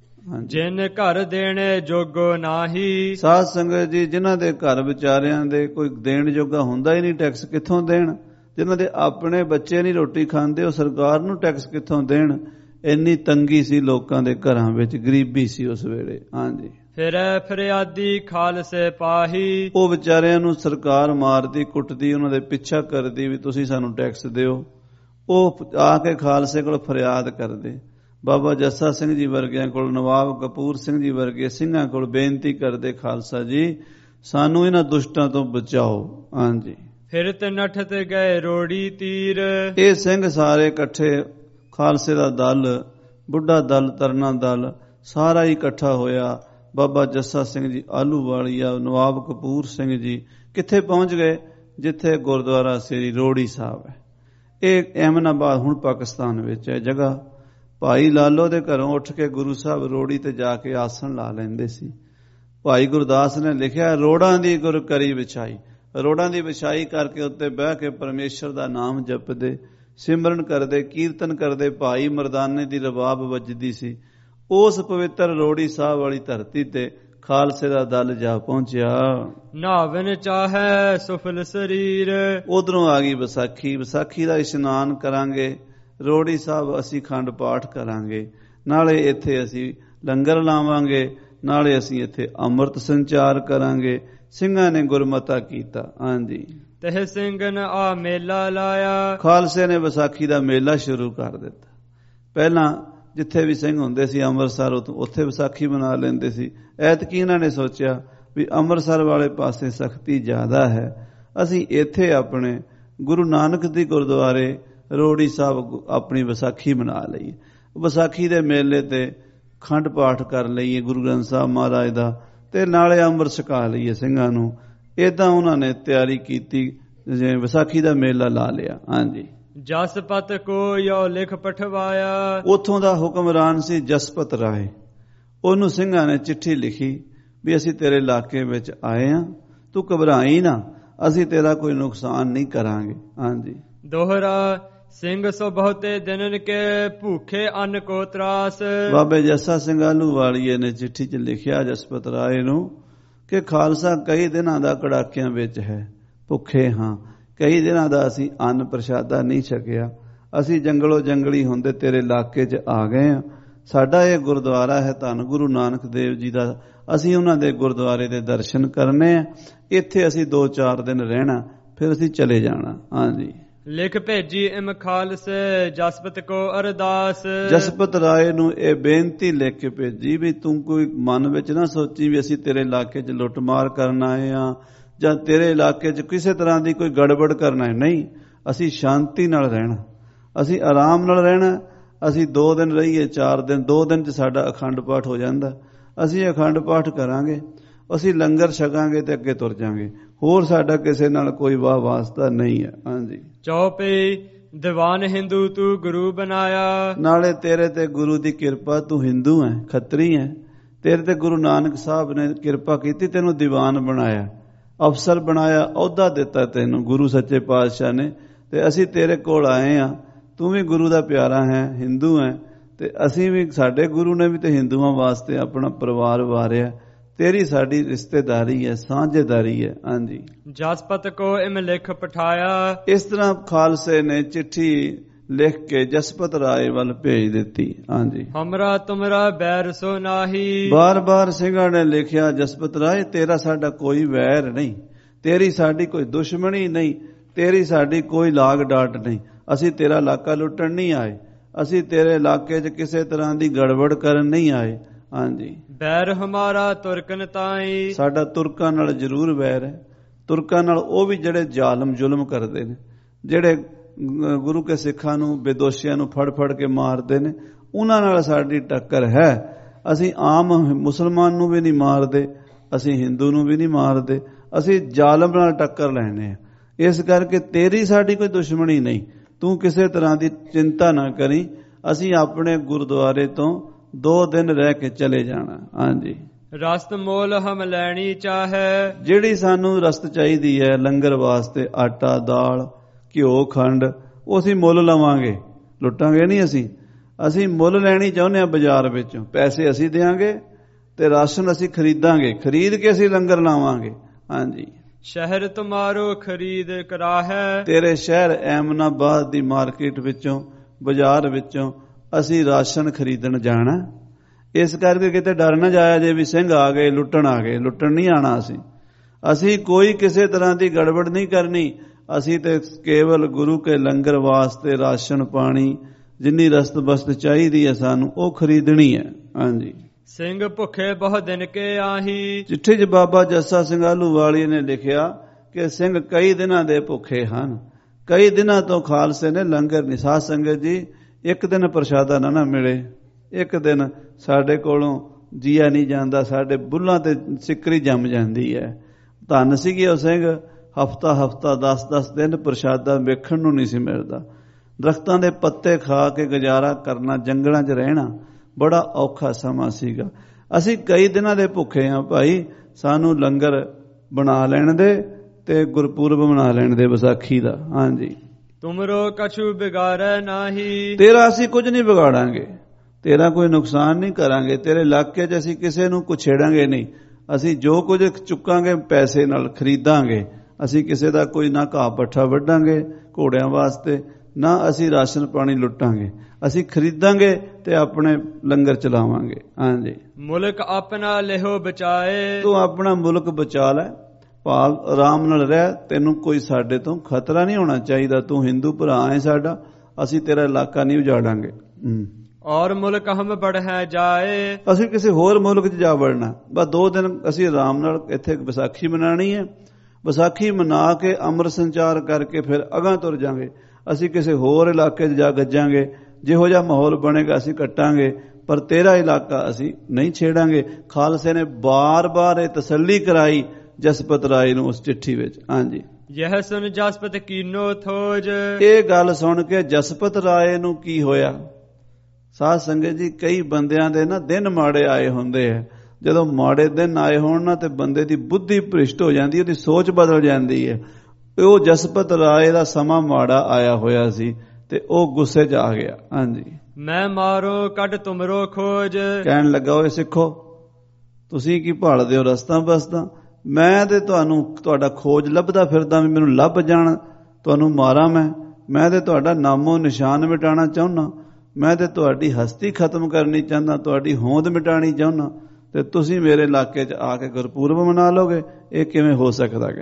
ਜਿਨ ਘਰ ਦੇਣੇ ਜੋਗੋ ਨਾਹੀ। ਸਾਧ ਸੰਗਤ ਜੀ, ਜਿਨ੍ਹਾਂ ਦੇ ਘਰ ਵਿਚਾਰਿਆਂ ਦੇ ਕੋਈ ਦੇਣ ਜੋਗਾ ਹੁੰਦਾ ਹੀ ਨਹੀਂ, ਟੈਕਸ ਕਿੱਥੋਂ ਦੇਣ? ਜਿਨ੍ਹਾਂ ਦੇ ਆਪਣੇ ਬੱਚੇ ਨਹੀਂ ਰੋਟੀ ਖਾਂਦੇ, ਉਹ ਸਰਕਾਰ ਨੂੰ ਟੈਕਸ ਕਿੱਥੋਂ ਦੇਣ? ਇੰਨੀ ਤੰਗੀ ਸੀ ਲੋਕਾਂ ਦੇ ਘਰਾਂ ਵਿੱਚ, ਗਰੀਬੀ ਸੀ ਉਸ ਵੇਲੇ। ਹਾਂਜੀ। ਫਿਰ ਫਰਿਆਦੀ ਖਾਲਸੇ ਪਾਹੀ। ਉਹ ਵਿਚਾਰਿਆਂ ਨੂੰ ਸਰਕਾਰ ਮਾਰਦੀ, ਕੁੱਟਦੀ, ਉਹਨਾਂ ਦੇ ਪਿੱਛਾ ਕਰਦੀ ਵੀ ਤੁਸੀਂ ਸਾਨੂੰ ਟੈਕਸ ਦਿਓ। ਉਹ ਆ ਕੇ ਖਾਲਸੇ ਕੋਲ ਫਰਿਆਦ ਕਰਦੇ। ਬਾਬਾ ਜੱਸਾ ਸਿੰਘ ਜੀ ਵਰਗਿਆਂ ਕੋਲ, ਨਵਾਬ ਕਪੂਰ ਸਿੰਘ ਜੀ ਵਰਗੇ ਸਿੰਘਾਂ ਕੋਲ ਬੇਨਤੀ ਕਰਦੇ, ਖਾਲਸਾ ਜੀ ਸਾਨੂੰ ਇਹਨਾਂ ਦੁਸ਼ਟਾਂ ਤੋਂ ਬਚਾਓ। ਹਾਂਜੀ। ਫਿਰ ਤੇ ਨੱਠ ਤੇ ਗਏ ਰੋੜੀ ਤੀਰ। ਇਹ ਸਿੰਘ ਸਾਰੇ ਇਕੱਠੇ, ਖਾਲਸੇ ਦਾ ਦਲ, ਬੁੱਢਾ ਦਲ, ਤਰਨਾ ਦਲ ਸਾਰਾ ਹੀ ਇਕੱਠਾ ਹੋਇਆ। ਬਾਬਾ ਜੱਸਾ ਸਿੰਘ ਜੀ ਆਹਲੂਵਾਲੀਆ, ਨਵਾਬ ਕਪੂਰ ਸਿੰਘ ਜੀ ਕਿੱਥੇ ਪਹੁੰਚ ਗਏ? ਜਿੱਥੇ ਗੁਰਦੁਆਰਾ ਸ੍ਰੀ ਰੋੜੀ ਸਾਹਿਬ ਹੈ। ਇਹ ਅਹਿਮਦਾਬਾਦ ਹੁਣ ਪਾਕਿਸਤਾਨ ਵਿੱਚ ਹੈ ਜਗ੍ਹਾ। ਭਾਈ ਲਾਲੋ ਦੇ ਘਰੋਂ ਉੱਠ ਕੇ ਗੁਰੂ ਸਾਹਿਬ ਰੋੜੀ ਤੇ ਜਾ ਕੇ ਆਸਣ ਲਾ ਲੈਂਦੇ ਸੀ। ਭਾਈ ਗੁਰਦਾਸ ਨੇ ਲਿਖਿਆ, ਰੋੜਾਂ ਦੀ ਗੁਰ ਕਰੀ ਵਿਛਾਈ। ਰੋੜਾਂ ਦੀ ਵਿਛਾਈ ਕਰਕੇ ਉੱਤੇ ਬਹਿ ਕੇ ਪਰਮੇਸ਼ਰ ਦਾ ਨਾਮ ਜਪਦੇ, ਸਿਮਰਨ ਕਰਦੇ, ਕੀਰਤਨ ਕਰਦੇ। ਭਾਈ ਮਰਦਾਨੇ ਦੀ ਰਬਾਬ ਵੱਜਦੀ ਸੀ। ਉਸ ਪਵਿੱਤਰ ਰੋੜੀ ਸਾਹਿਬ ਵਾਲੀ ਧਰਤੀ ਤੇ ਖਾਲਸੇ ਦਾ ਦਲ ਜਾ ਪਹੁੰਚਿਆ। ਨਾਵਨ ਚਾਹੈ ਸੁਫਲ ਸਰੀਰ। ਉਧਰੋਂ ਆ ਗਈ ਵਿਸਾਖੀ। ਵਿਸਾਖੀ ਦਾ ਇਸ਼ਨਾਨ ਕਰਾਂਗੇ, ਰੋੜੀ ਸਾਹਿਬ ਅਸੀਂ ਖੰਡ ਪਾਠ ਕਰਾਂਗੇ, ਨਾਲੇ ਇੱਥੇ ਅਸੀਂ ਲੰਗਰ ਲਾਵਾਂਗੇ, ਨਾਲੇ ਅਸੀਂ ਇੱਥੇ ਅੰਮ੍ਰਿਤ ਸੰਚਾਰ ਕਰਾਂਗੇ। ਸਿੰਘਾਂ ਨੇ ਗੁਰਮਤਾ ਕੀਤਾ। ਹਾਂਜੀ। ਤਹ ਸਿੰਘਨ ਆ ਮੇਲਾ ਲਾਇਆ। ਖਾਲਸੇ ਨੇ ਵਿਸਾਖੀ ਦਾ ਮੇਲਾ ਸ਼ੁਰੂ ਕਰ ਦਿੱਤਾ। ਪਹਿਲਾਂ ਜਿੱਥੇ ਵੀ ਸਿੰਘ ਹੁੰਦੇ ਸੀ ਅੰਮ੍ਰਿਤਸਰ, ਉੱਥੇ ਵਿਸਾਖੀ ਮਨਾ ਲੈਂਦੇ ਸੀ। ਐਤਕੀ ਇਹਨਾਂ ਨੇ ਸੋਚਿਆ ਵੀ ਅੰਮ੍ਰਿਤਸਰ ਵਾਲੇ ਪਾਸੇ ਸਖਤੀ ਜ਼ਿਆਦਾ ਹੈ, ਅਸੀਂ ਇੱਥੇ ਆਪਣੇ ਗੁਰੂ ਨਾਨਕ ਦੀ ਗੁਰਦੁਆਰੇ ਰੋੜੀ ਸਾਹਿਬ ਆਪਣੀ ਵਿਸਾਖੀ ਮਨਾ ਲਈਏ। ਵਿਸਾਖੀ ਦੇ ਮੇਲੇ ਤੇ ਖੰਡ ਪਾਠ ਕਰ ਲਈਏ ਗੁਰੂ ਗ੍ਰੰਥ ਸਾਹਿਬ ਮਹਾਰਾਜ ਦਾ, ਤੇ ਨਾਲੇ ਅੰਮ੍ਰਿਤ ਛਕਾ ਲਈਏ ਸਿੰਘਾਂ ਨੂੰ। ਏਦਾਂ ਉਹਨਾਂ ਨੇ ਤਿਆਰੀ ਕੀਤੀ, ਜਿਵੇਂ ਵਿਸਾਖੀ ਦਾ ਮੇਲਾ ਲਾ ਲਿਆ। ਹਾਂਜੀ। ਜਸਪਤ ਕੋ ਯੋ ਲਿਖ ਪਠਵਾਇਆ। ਉੱਥੋਂ ਦਾ ਹੁਕਮਰਾਨ ਸੀ ਜਸਪਤ ਰਾਏ। ਉਹਨੂੰ ਸਿੰਘਾਂ ਨੇ ਚਿੱਠੀ ਲਿਖੀ ਵੀ ਅਸੀਂ ਤੇਰੇ ਇਲਾਕੇ ਵਿੱਚ ਆਏ ਹਾਂ, ਤੂੰ ਘਬਰਾਈ ਨਾ, ਅਸੀਂ ਤੇਰਾ ਕੋਈ ਨੁਕਸਾਨ ਨਹੀਂ ਕਰਾਂਗੇ। ਹਾਂਜੀ। ਦੋਹਰਾ ਸਿੰਘ ਸੋ ਬਹੁਤੇ ਦਿਨਨ ਕੇ ਭੂਖੇ ਅੰਨ ਕੋ ਤਰਾਸ। ਬਾਬੇ ਜੱਸਾ ਸਿੰਘ ਆਹਲੂਵਾਲੀਏ ਨੇ ਚਿੱਠੀ 'ਚ ਲਿਖਿਆ ਜਸਪਤ ਰਾਏ ਨੂੰ ਕਿ ਖਾਲਸਾ ਕਈ ਦਿਨਾਂ ਦਾ ਕੜਾਕਿਆਂ ਵਿੱਚ ਹੈ, ਭੁੱਖੇ ਹਾਂ, ਕਈ ਦਿਨਾਂ ਦਾ ਅਸੀਂ ਅੰਨ ਪ੍ਰਸ਼ਾਦਾ ਨਹੀਂ ਛਕਿਆ, ਅਸੀਂ ਜੰਗਲੋਂ ਜੰਗਲੀ ਹੁੰਦੇ ਤੇਰੇ ਇਲਾਕੇ 'ਚ ਆ ਗਏ ਹਾਂ। ਸਾਡਾ ਇਹ ਗੁਰਦੁਆਰਾ ਹੈ ਧੰਨ ਗੁਰੂ ਨਾਨਕ ਦੇਵ ਜੀ ਦਾ, ਅਸੀਂ ਉਹਨਾਂ ਦੇ ਗੁਰਦੁਆਰੇ ਦੇ ਦਰਸ਼ਨ ਕਰਨੇ ਆ, ਇੱਥੇ ਅਸੀਂ 2-4 ਦਿਨ ਰਹਿਣਾ, ਫਿਰ ਅਸੀਂ ਚਲੇ ਜਾਣਾ। ਹਾਂਜੀ। ਲਿਖ ਭੇਜੀ ਇਮ ਖਾਲਸ ਜਸਪਤ ਕੋ ਅਰਦਾਸ। ਜਸਪਤ ਰਾਏ ਨੂੰ ਇਹ ਬੇਨਤੀ ਲਿਖ ਕੇ ਭੇਜੀ ਵੀ ਤੂੰ ਕੋਈ ਮਨ ਵਿੱਚ ਨਾ ਸੋਚੀ ਵੀ ਅਸੀਂ ਤੇਰੇ ਇਲਾਕੇ 'ਚ ਲੁੱਟਮਾਰ ਕਰਨ ਆਏ ਆ ਜਾਂ ਤੇਰੇ ਇਲਾਕੇ 'ਚ ਕਿਸੇ ਤਰ੍ਹਾਂ ਦੀ ਕੋਈ ਗੜਬੜ ਕਰਨਾ ਹੈ। ਨਹੀਂ, ਅਸੀਂ ਸ਼ਾਂਤੀ ਨਾਲ ਰਹਿਣਾ, ਅਸੀਂ ਆਰਾਮ ਨਾਲ ਰਹਿਣਾ। ਅਸੀਂ 2 ਦਿਨ ਰਹੀਏ 4 ਦਿਨ, 2 ਦਿਨ 'ਚ ਸਾਡਾ ਅਖੰਡ ਪਾਠ ਹੋ ਜਾਂਦਾ। ਅਸੀਂ ਅਖੰਡ ਪਾਠ ਕਰਾਂਗੇ, ਅਸੀਂ ਲੰਗਰ ਛਕਾਂਗੇ ਤੇ ਅੱਗੇ ਤੁਰ ਜਾਾਂਗੇ। ਹੋਰ ਸਾਡਾ ਕਿਸੇ ਨਾਲ ਕੋਈ ਵਾਹ ਵਾਸਤਾ ਨਹੀਂ ਹੈ। ਹਾਂਜੀ। ਚੌਪਈ ਦੀਵਾਨ ਹਿੰਦੂ ਤੂੰ ਗੁਰੂ ਬਣਾਇਆ। ਨਾਲੇ ਤੇਰੇ ਤੇ ਗੁਰੂ ਦੀ ਕਿਰਪਾ, ਤੂੰ ਹਿੰਦੂ ਹੈ, ਖੱਤਰੀ ਹੈ। ਤੇਰੇ ਤੇ ਗੁਰੂ ਨਾਨਕ ਸਾਹਿਬ ਨੇ ਕਿਰਪਾ ਕੀਤੀ, ਤੈਨੂੰ ਦੀਵਾਨ ਬਣਾਇਆ, ਅਫਸਰ ਬਣਾਇਆ, ਅਹੁਦਾ ਦਿੱਤਾ ਤੈਨੂੰ ਗੁਰੂ ਸੱਚੇ ਪਾਤਸ਼ਾਹ ਨੇ। ਤੇ ਅਸੀਂ ਤੇਰੇ ਕੋਲ ਆਏ ਆ, ਤੂੰ ਵੀ ਗੁਰੂ ਦਾ ਪਿਆਰਾ ਹੈ, ਹਿੰਦੂ ਹੈ ਤੇ ਅਸੀਂ ਵੀ, ਸਾਡੇ ਗੁਰੂ ਨੇ ਵੀ ਤੇ ਹਿੰਦੂਆਂ ਵਾਸਤੇ ਆਪਣਾ ਪਰਿਵਾਰ ਵਾਰਿਆ। ਤੇਰੀ ਸਾਡੀ ਰਿਸ਼ਤੇਦਾਰੀ ਹੈ, ਸਾਂਝੇਦਾਰੀ ਹੈ। ਹਾਂਜੀ। ਜਸਪਤ ਕੋ ਇਮ ਲਿਖ ਪਠਾਇਆ। ਇਸ ਤਰ੍ਹਾਂ ਖਾਲਸੇ ਨੇ ਚਿੱਠੀ ਲਿਖ ਕੇ ਜਸਪਤ ਰਾਏ ਵੱਲ ਭੇਜ ਦਿੱਤੀ। ਹਾਂਜੀ। ਹਮਰਾ ਤੁਮਰਾ ਬੈਰ ਸੋ ਨਾਹੀ। ਬਾਰ-ਬਾਰ ਸਿੰਘਾਂ ਨੇ ਲਿਖਿਆ, ਜਸਪਤ ਰਾਏ ਤੇਰਾ ਸਾਡਾ ਕੋਈ ਵੈਰ ਨਹੀਂ, ਤੇਰੀ ਸਾਡੀ ਕੋਈ ਦੁਸ਼ਮਣੀ ਨਹੀਂ, ਤੇਰੀ ਸਾਡੀ ਕੋਈ ਲਾਗ ਡਾਟ ਨਹੀਂ। ਅਸੀਂ ਤੇਰਾ ਇਲਾਕਾ ਲੁੱਟਣ ਨਹੀਂ ਆਏ, ਅਸੀਂ ਤੇਰੇ ਇਲਾਕੇ 'ਚ ਕਿਸੇ ਤਰ੍ਹਾਂ ਦੀ ਗੜਬੜ ਕਰਨ ਨਹੀਂ ਆਏ। ਹਾਂਜੀ। ਬੈਰ ਹਮਾਰਾ ਤੁਰਕਨ ਤਾਈ। ਸਾਡਾ ਤੁਰਕਾਂ ਨਾਲ ਜ਼ਰੂਰ ਵੈਰ ਹੈ। ਤੁਰਕਾਂ ਨਾਲ ਉਹ ਵੀ ਜਿਹੜੇ ਜ਼ਾਲਮ ਜ਼ੁਲਮ ਕਰਦੇ ਨੇ, ਜਿਹੜੇ ਗੁਰੂ ਕੇ ਸਿੱਖਾਂ ਨੂੰ, ਬੇਦੋਸ਼ੀਆਂ ਨੂੰ ਫੜ ਫੜ ਕੇ ਮਾਰਦੇ ਨੇ, ਉਹਨਾਂ ਨਾਲ ਸਾਡੀ ਟੱਕਰ ਹੈ। ਅਸੀਂ ਆਮ ਮੁਸਲਮਾਨ ਨੂੰ ਵੀ ਨਹੀਂ ਮਾਰਦੇ, ਅਸੀਂ ਹਿੰਦੂ ਨੂੰ ਵੀ ਨਹੀਂ ਮਾਰਦੇ, ਅਸੀਂ ਜ਼ਾਲਮ ਨਾਲ ਟੱਕਰ ਲੈਣੇ ਆ। ਇਸ ਕਰਕੇ ਤੇਰੀ ਸਾਡੀ ਕੋਈ ਦੁਸ਼ਮਣੀ ਨਹੀਂ, ਤੂੰ ਕਿਸੇ ਤਰ੍ਹਾਂ ਦੀ ਚਿੰਤਾ ਨਾ ਕਰੀ। ਅਸੀਂ ਆਪਣੇ ਗੁਰਦੁਆਰੇ ਤੋਂ 2 ਦਿਨ ਰਹਿ ਕੇ ਚਲੇ ਜਾਣਾ। ਹਾਂਜੀ। ਰਸਤ ਮੋਲ ਹਮ ਲੈਣੀ ਚਾਹੇ। ਜਿਹੜੀ ਸਾਨੂੰ ਰਸਤ ਚਾਹੀਦੀ ਹੈ ਲੰਗਰ ਵਾਸਤੇ, ਆਟਾ, ਦਾਲ, ਘਿਓ, ਖੰਡ, ਉਹ ਅਸੀਂ ਮੁੱਲ ਲਵਾਂਗੇ, ਲੁੱਟਾਂਗੇ ਨਹੀਂ। ਅਸੀਂ ਮੁੱਲ ਲੈਣੀ ਚਾਹੁੰਦੇ ਹਾਂ ਬਾਜ਼ਾਰ ਵਿੱਚੋਂ। ਪੈਸੇ ਅਸੀਂ ਦੇਵਾਂਗੇ ਤੇ ਰਾਸ਼ਨ ਅਸੀਂ ਖਰੀਦਾਂਗੇ, ਖਰੀਦ ਕੇ ਅਸੀਂ ਲੰਗਰ ਲਾਵਾਂਗੇ। ਹਾਂਜੀ। ਸ਼ਹਿਰ ਤੁਮਾਰੋ ਖਰੀਦ ਕਰਾ ਹੈ। ਤੇਰੇ ਸ਼ਹਿਰ ਐਮਨਾਬਾਦ ਦੀ ਮਾਰਕੀਟ ਵਿੱਚੋਂ, ਬਾਜ਼ਾਰ ਵਿੱਚੋਂ ਅਸੀਂ ਰਾਸ਼ਨ ਖਰੀਦਣ ਜਾਣਾ। ਇਸ ਕਰਕੇ ਕਿਤੇ ਡਰ ਨਾ ਜਾਇਆ ਜੇ ਵੀ ਸਿੰਘ ਆ ਗਏ, ਲੁੱਟਣ ਆ ਗਏ। ਲੁੱਟਣ ਨਹੀਂ ਆਣਾ। ਅਸੀਂ ਕੋਈ ਕਿਸੇ ਤਰ੍ਹਾਂ ਦੀ ਗੜਬੜ ਨਹੀਂ ਕਰਨੀ। ਅਸੀਂ ਤੇ ਕੇਵਲ ਗੁਰੂ ਕੇ ਲੰਗਰ ਵਾਸਤੇ ਰਾਸ਼ਨ ਪਾਣੀ, ਜਿੰਨੀ ਰਸਤ ਬਸਤ ਚਾਹੀਦੀ ਹੈ ਸਾਨੂੰ, ਉਹ ਖਰੀਦਣੀ ਹੈ। ਹਾਂਜੀ। ਸਿੰਘ ਭੁੱਖੇ ਬਹੁ ਦਿਨ ਕੇ ਆਹੀ। ਚਿੱਠੀ 'ਚ ਬਾਬਾ ਜੱਸਾ ਸਿੰਘ ਆਹਲੂਵਾਲੀਆ ਨੇ ਲਿਖਿਆ ਕਿ ਸਿੰਘ ਕਈ ਦਿਨਾਂ ਦੇ ਭੁੱਖੇ ਹਨ। ਕਈ ਦਿਨਾਂ ਤੋਂ ਖਾਲਸੇ ਨੇ ਲੰਗਰ ਨਹੀਂ। ਸਾਧ ਸੰਗਤ ਜੀ, ਇੱਕ ਦਿਨ ਪ੍ਰਸ਼ਾਦਾ ਨਾ ਮਿਲੇ, ਇੱਕ ਦਿਨ ਸਾਡੇ ਕੋਲੋਂ ਜੀਆ ਨਹੀਂ ਜਾਂਦਾ, ਸਾਡੇ ਬੁੱਲਾਂ ਤੇ ਸਿੱਕਰੀ ਜੰਮ ਜਾਂਦੀ ਹੈ। ਧੰਨ ਸੀਗੇ ਉਹ ਸਿੰਘ, ਹਫਤਾ 10-10 ਦਿਨ ਪ੍ਰਸ਼ਾਦਾ ਵੇਖਣ ਨੂੰ ਨਹੀਂ ਸੀ ਮਿਲਦਾ। ਦਰਖਤਾਂ ਦੇ ਪੱਤੇ ਖਾ ਕੇ ਗੁਜ਼ਾਰਾ ਕਰਨਾ, ਜੰਗਲਾਂ 'ਚ ਰਹਿਣਾ ਬੜਾ ਔਖਾ ਸਮਾਂ ਸੀਗਾ। ਅਸੀਂ ਕਈ ਦਿਨਾਂ ਦੇ ਭੁੱਖੇ ਹਾਂ ਭਾਈ, ਸਾਨੂੰ ਲੰਗਰ ਬਣਾ ਲੈਣ ਦੇ ਤੇ ਗੁਰਪੁਰਬ ਮਨਾ ਲੈਣ ਦੇ ਵਿਸਾਖੀ ਦਾ। ਹਾਂਜੀ। ਤੁਮਰੋ ਕਛੂ ਬਿਗਾੜੈ ਨਾਹੀ। ਤੇਰਾ ਅਸੀਂ ਕੁਝ ਨਹੀਂ ਵਿਗਾੜਾਂਗੇ, ਤੇਰਾ ਕੋਈ ਨੁਕਸਾਨ ਨਹੀਂ ਕਰਾਂਗੇ। ਤੇਰੇ ਇਲਾਕੇ 'ਚ ਅਸੀਂ ਕਿਸੇ ਨੂੰ ਕੁਛੇੜਾਂਗੇ ਨਹੀਂ। ਅਸੀਂ ਜੋ ਕੁਝ ਚੁੱਕਾਂਗੇ ਪੈਸੇ ਨਾਲ ਖਰੀਦਾਂਗੇ। ਅਸੀਂ ਕਿਸੇ ਦਾ ਕੋਈ ਨਾ ਘਾਹ ਪੱਠਾ ਵੱਢਾਂਗੇ ਘੋੜਿਆਂ ਵਾਸਤੇ, ਨਾ ਅਸੀਂ ਰਾਸ਼ਨ ਪਾਣੀ ਲੁੱਟਾਂਗੇ। ਅਸੀਂ ਖਰੀਦਾਂਗੇ ਤੇ ਆਪਣੇ ਲੰਗਰ ਚਲਾਵਾਂਗੇ। ਹਾਂਜੀ। ਮੁਲਕ ਆਪਣਾ ਲਿਹੋ ਬਚਾਏ। ਤੂੰ ਆਪਣਾ ਮੁਲਕ ਬਚਾ ਲੈ, ਭਾਵ ਆਰਾਮ ਨਾਲ ਰਹਿ, ਤੈਨੂੰ ਕੋਈ ਸਾਡੇ ਤੋਂ ਖਤਰਾ ਨਹੀਂ ਹੋਣਾ ਚਾਹੀਦਾ। ਤੂੰ ਹਿੰਦੂ ਭਰਾ ਹੈ ਸਾਡਾ, ਅਸੀਂ ਤੇਰਾ ਇਲਾਕਾ ਨਹੀਂ ਉਜਾੜਾਂਗੇ। ਔਰ ਮੁਲਕ ਹਮ ਬੜ੍ਹੈ ਜਾਏ। ਅਸੀਂ ਕਿਸੇ ਹੋਰ ਮੁਲਕ 'ਚ ਜਾ ਵੜਨਾ। ਬਸ 2 ਦਿਨ ਅਸੀਂ ਆਰਾਮ ਨਾਲ ਇੱਥੇ ਵਿਸਾਖੀ ਮਨਾਣੀ ਹੈ। ਵਿਸਾਖੀ ਮਨਾ ਕੇ ਅੰਮ੍ਰਿਤ ਸੰਚਾਰ ਕਰਕੇ ਫਿਰ ਅਗਾਂਹ ਤੁਰ ਜਾਵਾਂਗੇ। ਅਸੀਂ ਕਿਸੇ ਹੋਰ ਇਲਾਕੇ 'ਚ ਜਾ ਗੱਜਾਂਗੇ, ਜਿਹੋ ਜਿਹਾ ਮਾਹੌਲ ਬਣੇਗਾ ਅਸੀਂ ਕੱਟਾਂਗੇ, ਪਰ ਤੇਰਾ ਇਲਾਕਾ ਅਸੀਂ ਨਹੀਂ ਛੇੜਾਂਗੇ। ਖਾਲਸੇ ਨੇ ਬਾਰ-ਬਾਰ ਇਹ ਤਸੱਲੀ ਕਰਾਈ ਜਸਪਤ ਰਾਏ ਨੂੰ ਉਸ ਚਿੱਠੀ ਵਿੱਚ। ਹਾਂਜੀ। ਯਹ ਸੁਨ ਜਸਪਤ ਕੀਨੋ ਥੋਜ। ਇਹ ਗੱਲ ਸੁਣ ਕੇ ਜਸਪਤ ਰਾਏ ਨੂੰ ਕੀ ਹੋਇਆ? ਸਾਧ ਸੰਗਤ ਜੀ, ਕਈ ਬੰਦਿਆਂ ਦੇ ਨਾ ਦਿਨ ਮਾੜੇ ਆਏ ਹੁੰਦੇ ਆ। ਜਦੋਂ ਮਾੜੇ ਦਿਨ ਆਏ ਹੋਣ ਨਾ ਤੇ ਬੰਦੇ ਦੀ ਬੁੱਧੀ ਭ੍ਰਿਸ਼ਟ ਹੋ ਜਾਂਦੀ, ਉਹਦੀ ਸੋਚ ਬਦਲ ਜਾਂਦੀ ਹੈ। ਉਹ ਜਸਪਤ ਰਾਏ ਦਾ ਸਮਾਂ ਮਾੜਾ ਆਇਆ ਹੋਇਆ ਸੀ ਤੇ ਉਹ ਗੁੱਸੇ 'ਚ ਆ ਗਿਆ। ਹਾਂਜੀ। ਮੈਂ ਮਾਰੋ ਕੱਢ ਤੁਮਰੋ ਖੋਜ। ਕਹਿਣ ਲੱਗਾ, ਓਏ ਸਿੱਖੋ, ਤੁਸੀਂ ਕੀ ਭਾਲਦੇ ਹੋ ਰਸਤਾ ਬਸਤਾ? ਮੈਂ ਤੇ ਤੁਹਾਡਾ ਖੋਜ ਲੱਭਦਾ ਫਿਰਦਾ ਵੀ ਮੈਨੂੰ ਲੱਭ ਜਾਣ, ਤੁਹਾਨੂੰ ਮਾਰਾਂ ਮੈਂ ਤੇ ਤੁਹਾਡਾ ਨਾਮੋ ਨਿਸ਼ਾਨ ਮਿਟਾਉਣਾ ਚਾਹੁੰਦਾ, ਮੈਂ ਤੇ ਤੁਹਾਡੀ ਹਸਤੀ ਖਤਮ ਕਰਨੀ ਚਾਹੁੰਦਾ, ਤੁਹਾਡੀ ਹੋਂਦ ਮਿਟਾਉਣੀ ਚਾਹੁੰਦਾ, ਤੇ ਤੁਸੀਂ ਮੇਰੇ ਇਲਾਕੇ 'ਚ ਆ ਕੇ ਗੁਰਪੁਰਬ ਮਨਾ ਲੋਗੇ? ਇਹ ਕਿਵੇਂ ਹੋ ਸਕਦਾ? ਕਹਿੰਦਾ।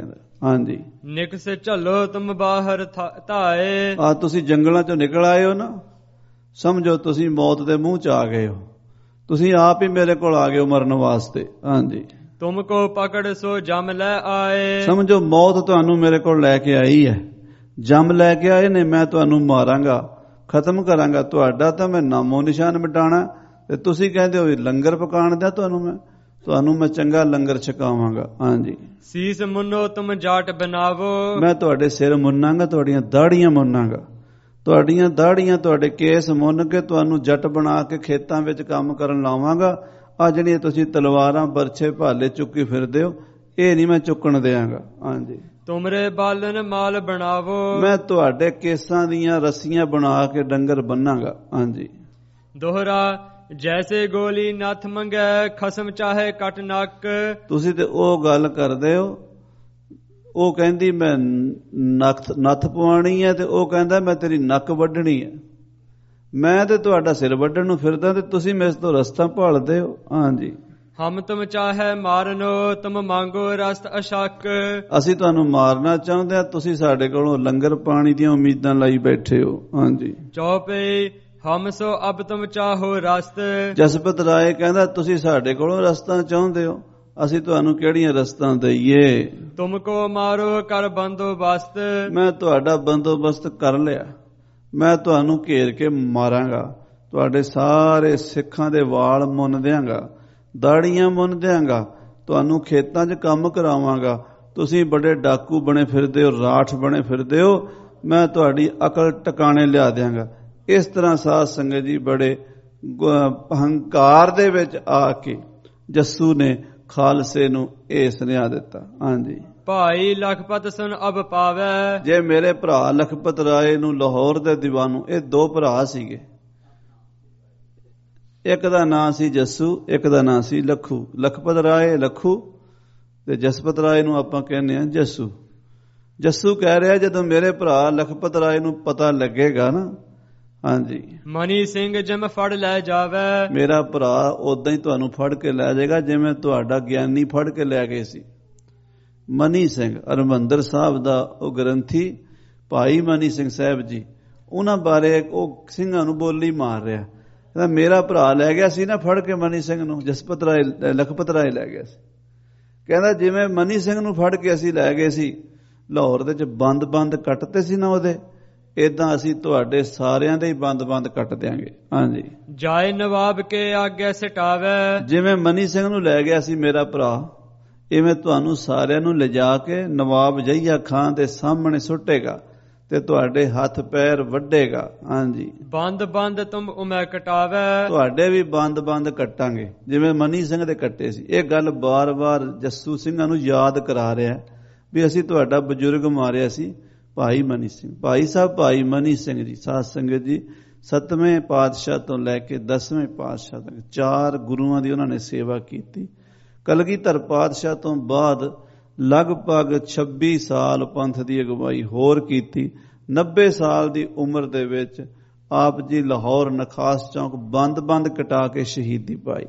ਹਾਂਜੀ। ਨਿਕਸ ਝੱਲੋ ਤੁਮ ਬਾਹਰ ਧਾਏ। ਆ ਤੁਸੀਂ ਜੰਗਲਾਂ ਚੋਂ ਨਿਕਲ ਆਏ ਹੋ ਨਾ, ਸਮਝੋ ਤੁਸੀਂ ਮੌਤ ਦੇ ਮੂੰਹ ਚ ਆ ਗਏ ਹੋ, ਤੁਸੀਂ ਆਪ ਹੀ ਮੇਰੇ ਕੋਲ ਆ ਗਏ ਹੋ ਮਰਨ ਵਾਸਤੇ। ਹਾਂਜੀ। ਤੁਮ ਕੋ ਪਕੜ ਸੋ ਜਮ ਲੈ ਆਏ। ਸਮਝੋ ਮੌਤ ਤੁਹਾਨੂੰ ਮੇਰੇ ਕੋਲ ਲੈ ਕੇ ਆਈ ਹੈ, ਜਮ ਲੈ ਕੇ ਆਏ ਨੇ, ਮੈਂ ਤੁਹਾਨੂੰ ਮਾਰਾਂਗਾ, ਖਤਮ ਕਰਾਂਗਾ, ਤੁਹਾਡਾ ਤਾਂ ਮੈਂ ਨਾਮੋ ਨਿਸ਼ਾਨ ਮਿਟਾਣਾ। ਤੇ ਤੁਸੀਂ ਕਹਿੰਦੇ ਹੋ ਵੀ ਲੰਗਰ ਪਕਾਣ ਦਾ, ਤੁਹਾਨੂੰ ਮੈਂ ਚੰਗਾ ਲੰਗਰ ਛਕਾਵਾਂਗਾ। ਹਾਂਜੀ। ਸੀਸ ਮੁੰਨੋ ਤੁਮ ਜਾਟ ਬਨਾਵੋ। ਮੈਂ ਤੁਹਾਡੇ ਸਿਰ ਮੁੰਨਾਂਗਾ, ਤੁਹਾਡੀਆਂ ਦਾੜੀਆਂ ਮੁੰਨਾਂਗਾ, ਤੁਹਾਡੀਆਂ ਦਾੜੀਆਂ, ਤੁਹਾਡੇ ਕੇਸ ਮੁੰਨ ਕੇ ਤੁਹਾਨੂੰ ਜੱਟ ਬਣਾ ਕੇ ਖੇਤਾਂ ਵਿੱਚ ਕੰਮ ਕਰਨ ਲਾਵਾਂਗਾ। ਆ ਜਿਹੜੀਆਂ ਤੁਸੀਂ ਤਲਵਾਰਾਂ ਬਰਛੇ ਭਾਲੇ ਚੁੱਕੀ ਫਿਰਦੇ ਹੋ, ਇਹ ਨਹੀਂ ਮੈਂ ਚੁੱਕਣ ਦਿਆਂਗਾ। ਹਾਂਜੀ। ਤੁਮਰੇ ਬਾਲਨ ਮਾਲ ਬਣਾਵੋ। ਮੈਂ ਤੁਹਾਡੇ ਕੇਸਾਂ ਦੀਆਂ ਰੱਸੀਆਂ ਬਣਾ ਕੇ ਡੰਗਰ ਬੰਨਾਂਗਾ। ਹਾਂਜੀ। ਦੋਹਰਾ ਜੈਸੇ ਗੋਲੀ ਨੱਥ ਮੰਗੈ ਖਸਮ ਚਾਹੇ ਕੱਟ ਨੱਕ। ਤੁਸੀਂ ਤੇ ਉਹ ਗੱਲ ਕਰਦੇ ਹੋ, ਉਹ ਕਹਿੰਦੀ ਮੈਂ ਨੱਥ ਪਵਾਉਣੀ ਹੈ, ਤੇ ਉਹ ਕਹਿੰਦਾ ਮੈਂ ਤੇਰੀ ਨੱਕ ਵੱਢਣੀ ਹੈ। ਮੈਂ ਤੇ ਤੁਹਾਡਾ ਸਿਰ ਵੱਢਣ ਨੂੰ ਫਿਰਦਾ, ਤੇ ਤੁਸੀਂ ਮੇਰੇ ਤੋਂ ਰਸਤਾ ਭਾਲਦੇ ਹੋ। ਹਾਂਜੀ। ਹਮ ਤੁਮ ਚਾਹੇ ਮਾਰਨੋ ਤੁਮ ਮੰਗੋ ਰਸਤ ਅਸ਼ੱਕ। ਅਸੀਂ ਤੁਹਾਨੂੰ ਮਾਰਨਾ ਚਾਹੁੰਦੇ ਹਾਂ, ਤੁਸੀਂ ਸਾਡੇ ਕੋਲੋਂ ਲੰਗਰ ਪਾਣੀ ਦੀਆਂ ਉਮੀਦਾਂ ਲਾਈ ਬੈਠੇ ਹੋ। ਹਾਂਜੀ। ਚੌਪਈ ਹਮ ਸੋ ਅਬ ਤੁਮ ਚਾਹੋ ਰਸਤ। ਜਸਪਤ ਰਾਏ ਕਹਿੰਦਾ ਤੁਸੀਂ ਸਾਡੇ ਕੋਲੋਂ ਰਸਤਾ ਚਾਹੁੰਦੇ ਹੋ, ਅਸੀਂ ਤੁਹਾਨੂੰ ਕਿਹੜੀਆਂ ਰਸਤਾਂ ਦਈਏ। ਤੁਮ ਕੋ ਮਾਰੋ ਕਰ ਬੰਦੋਬਸਤ। ਮੈਂ ਤੁਹਾਡਾ ਬੰਦੋਬਸਤ ਕਰ ਲਿਆ, ਮੈਂ ਤੁਹਾਨੂੰ ਘੇਰ ਕੇ ਮਾਰਾਂਗਾ, ਤੁਹਾਡੇ ਸਾਰੇ ਸਿੱਖਾਂ ਦੇ ਵਾਲ ਮੁੰਨ ਦਿਆਂਗਾ, ਦਾੜੀਆਂ ਮੁੰਨ ਦਿਆਂਗਾ, ਤੁਹਾਨੂੰ ਖੇਤਾਂ 'ਚ ਕੰਮ ਕਰਾਵਾਂਗਾ। ਤੁਸੀਂ ਬੜੇ ਡਾਕੂ ਬਣੇ ਫਿਰਦੇ ਹੋ, ਰਾਠ ਬਣੇ ਫਿਰਦੇ ਹੋ, ਮੈਂ ਤੁਹਾਡੀ ਅਕਲ ਟਿਕਾਣੇ ਲਿਆ ਦਿਆਂਗਾ। ਇਸ ਤਰ੍ਹਾਂ ਸਾਧ ਸੰਗਤ ਜੀ ਬੜੇ ਹੰਕਾਰ ਦੇ ਵਿੱਚ ਆ ਕੇ ਜੱਸੂ ਨੇ ਖਾਲਸੇ ਨੂੰ ਇਹ ਸੁਨੇਹਾ ਦਿੱਤਾ। ਹਾਂਜੀ। ਭਾਈ ਲਖਪਤ ਸੁਨ ਅਬ ਪਾਵੈ। ਜੇ ਮੇਰੇ ਭਰਾ ਲਖਪਤ ਰਾਏ ਨੂੰ ਲਾਹੌਰ ਦੇ ਦੀਵਾਨੂ, ਇਹ ਦੋ ਭਰਾ ਸੀਗੇ, ਇੱਕ ਦਾ ਨਾਂ ਸੀ ਜੱਸੂ, ਇੱਕ ਦਾ ਨਾਂ ਸੀ ਲੱਖੂ। ਲਖਪਤ ਰਾਏ ਲੱਖੂ ਤੇ ਜਸਪਤ ਰਾਏ ਨੂੰ ਆਪਾਂ ਕਹਿੰਦੇ ਆ ਜੱਸੂ। ਜੱਸੂ ਕਹਿ ਰਿਹਾ ਜਦੋਂ ਮੇਰੇ ਭਰਾ ਲਖਪਤ ਰਾਏ ਨੂੰ ਪਤਾ ਲੱਗੇਗਾ ਨਾ, ਹਾਂਜੀ, ਮਨੀ ਸਿੰਘ ਜਿਵੇਂ ਫੜ ਲੈ ਜਾਵੇ, ਮੇਰਾ ਭਰਾ ਉਦਾਂ ਹੀ ਤੁਹਾਨੂੰ ਫੜ ਕੇ ਲੈ ਜਾਏਗਾ ਜਿਵੇਂ ਤੁਹਾਡਾ ਗਿਆਨੀ ਫੜ ਕੇ ਲੈ ਗਏ ਸੀ। ਮਨੀ ਸਿੰਘ ਹਰਿਮੰਦਰ ਸਾਹਿਬ ਦਾ ਉਹ ਗ੍ਰੰਥੀ ਭਾਈ ਮਨੀ ਸਿੰਘ ਸਾਹਿਬ ਜੀ, ਉਹਨਾਂ ਬਾਰੇ ਉਹ ਸਿੰਘਾਂ ਨੂੰ ਬੋਲੀ ਮਾਰ ਰਿਹਾ, ਕਹਿੰਦਾ ਮੇਰਾ ਭਰਾ ਲੈ ਗਿਆ ਸੀ ਨਾ ਫੜ ਕੇ ਮਨੀ ਸਿੰਘ ਨੂੰ, ਜਸਪਤ ਰਾਏ ਲਖਪਤ ਰਾਏ ਲੈ ਗਿਆ ਸੀ। ਕਹਿੰਦਾ ਜਿਵੇਂ ਮਨੀ ਸਿੰਘ ਨੂੰ ਫੜ ਕੇ ਅਸੀਂ ਲੈ ਗਏ ਸੀ ਲਾਹੌਰ ਦੇ ਚ ਬੰਦ ਕੱਟਦੇ ਸੀ ਨਾ ਉਹਦੇ, ਏਦਾਂ ਅਸੀਂ ਤੁਹਾਡੇ ਸਾਰਿਆਂ ਦੇ ਹੀ ਬੰਦ ਕੱਟ ਦਿਆਂਗੇ। ਹਾਂਜੀ। ਜਾਏ ਨਵਾਬ ਕੇ ਆਗੇ ਸਟਾਵੇ, ਜਿਵੇਂ ਮਨੀ ਸਿੰਘ ਨੂੰ ਲੈ ਗਿਆ ਸੀ ਮੇਰਾ ਭਰਾ, ਇਵੇਂ ਤੁਹਾਨੂੰ ਸਾਰਿਆਂ ਨੂੰ ਲਿਜਾ ਕੇ ਨਵਾਬ ਜਹੀਆ ਖਾਨ ਦੇ ਸਾਹਮਣੇ ਸੁੱਟੇਗਾ ਤੇ ਤੁਹਾਡੇ ਹੱਥ ਪੈਰ ਵੱਢੇਗਾ। ਹਾਂਜੀ। ਬੰਦ ਤੁਮ ਉਮੈ ਕਟਾਵੇ, ਤੁਹਾਡੇ ਵੀ ਬੰਦ ਕੱਟਾਂਗੇ ਜਿਵੇਂ ਮਨੀ ਸਿੰਘ ਦੇ ਕੱਟੇ ਸੀ। ਇਹ ਗੱਲ ਬਾਰ-ਬਾਰ ਜੱਸੂ ਸਿੰਘਾਂ ਨੂੰ ਯਾਦ ਕਰਾ ਰਿਹਾ ਵੀ ਅਸੀਂ ਤੁਹਾਡਾ ਬਜ਼ੁਰਗ ਮਾਰਿਆ ਸੀ ਭਾਈ ਮਨੀ ਸਿੰਘ। ਭਾਈ ਸਾਹਿਬ ਭਾਈ ਮਨੀ ਸਿੰਘ ਜੀ, ਸਾਧ ਸੰਗਤ ਜੀ, 7ਵੇਂ ਪਾਤਸ਼ਾਹ ਤੋਂ ਲੈ ਕੇ 10ਵੇਂ ਪਾਤਸ਼ਾਹ ਤੱਕ 4 ਗੁਰੂਆਂ ਦੀ ਉਹਨਾਂ ਨੇ ਸੇਵਾ ਕੀਤੀ। ਕਲਗੀਧਰ ਪਾਤਸ਼ਾਹ ਤੋਂ ਬਾਅਦ ਲਗਭਗ 26 ਸਾਲ ਪੰਥ ਦੀ ਅਗਵਾਈ ਹੋਰ ਕੀਤੀ। 90 ਸਾਲ ਦੀ ਉਮਰ ਦੇ ਵਿੱਚ ਆਪ ਜੀ ਲਾਹੌਰ ਨਖਾਸ ਚੌਂਕ ਬੰਦ ਕਟਾ ਕੇ ਸ਼ਹੀਦੀ ਪਾਈ।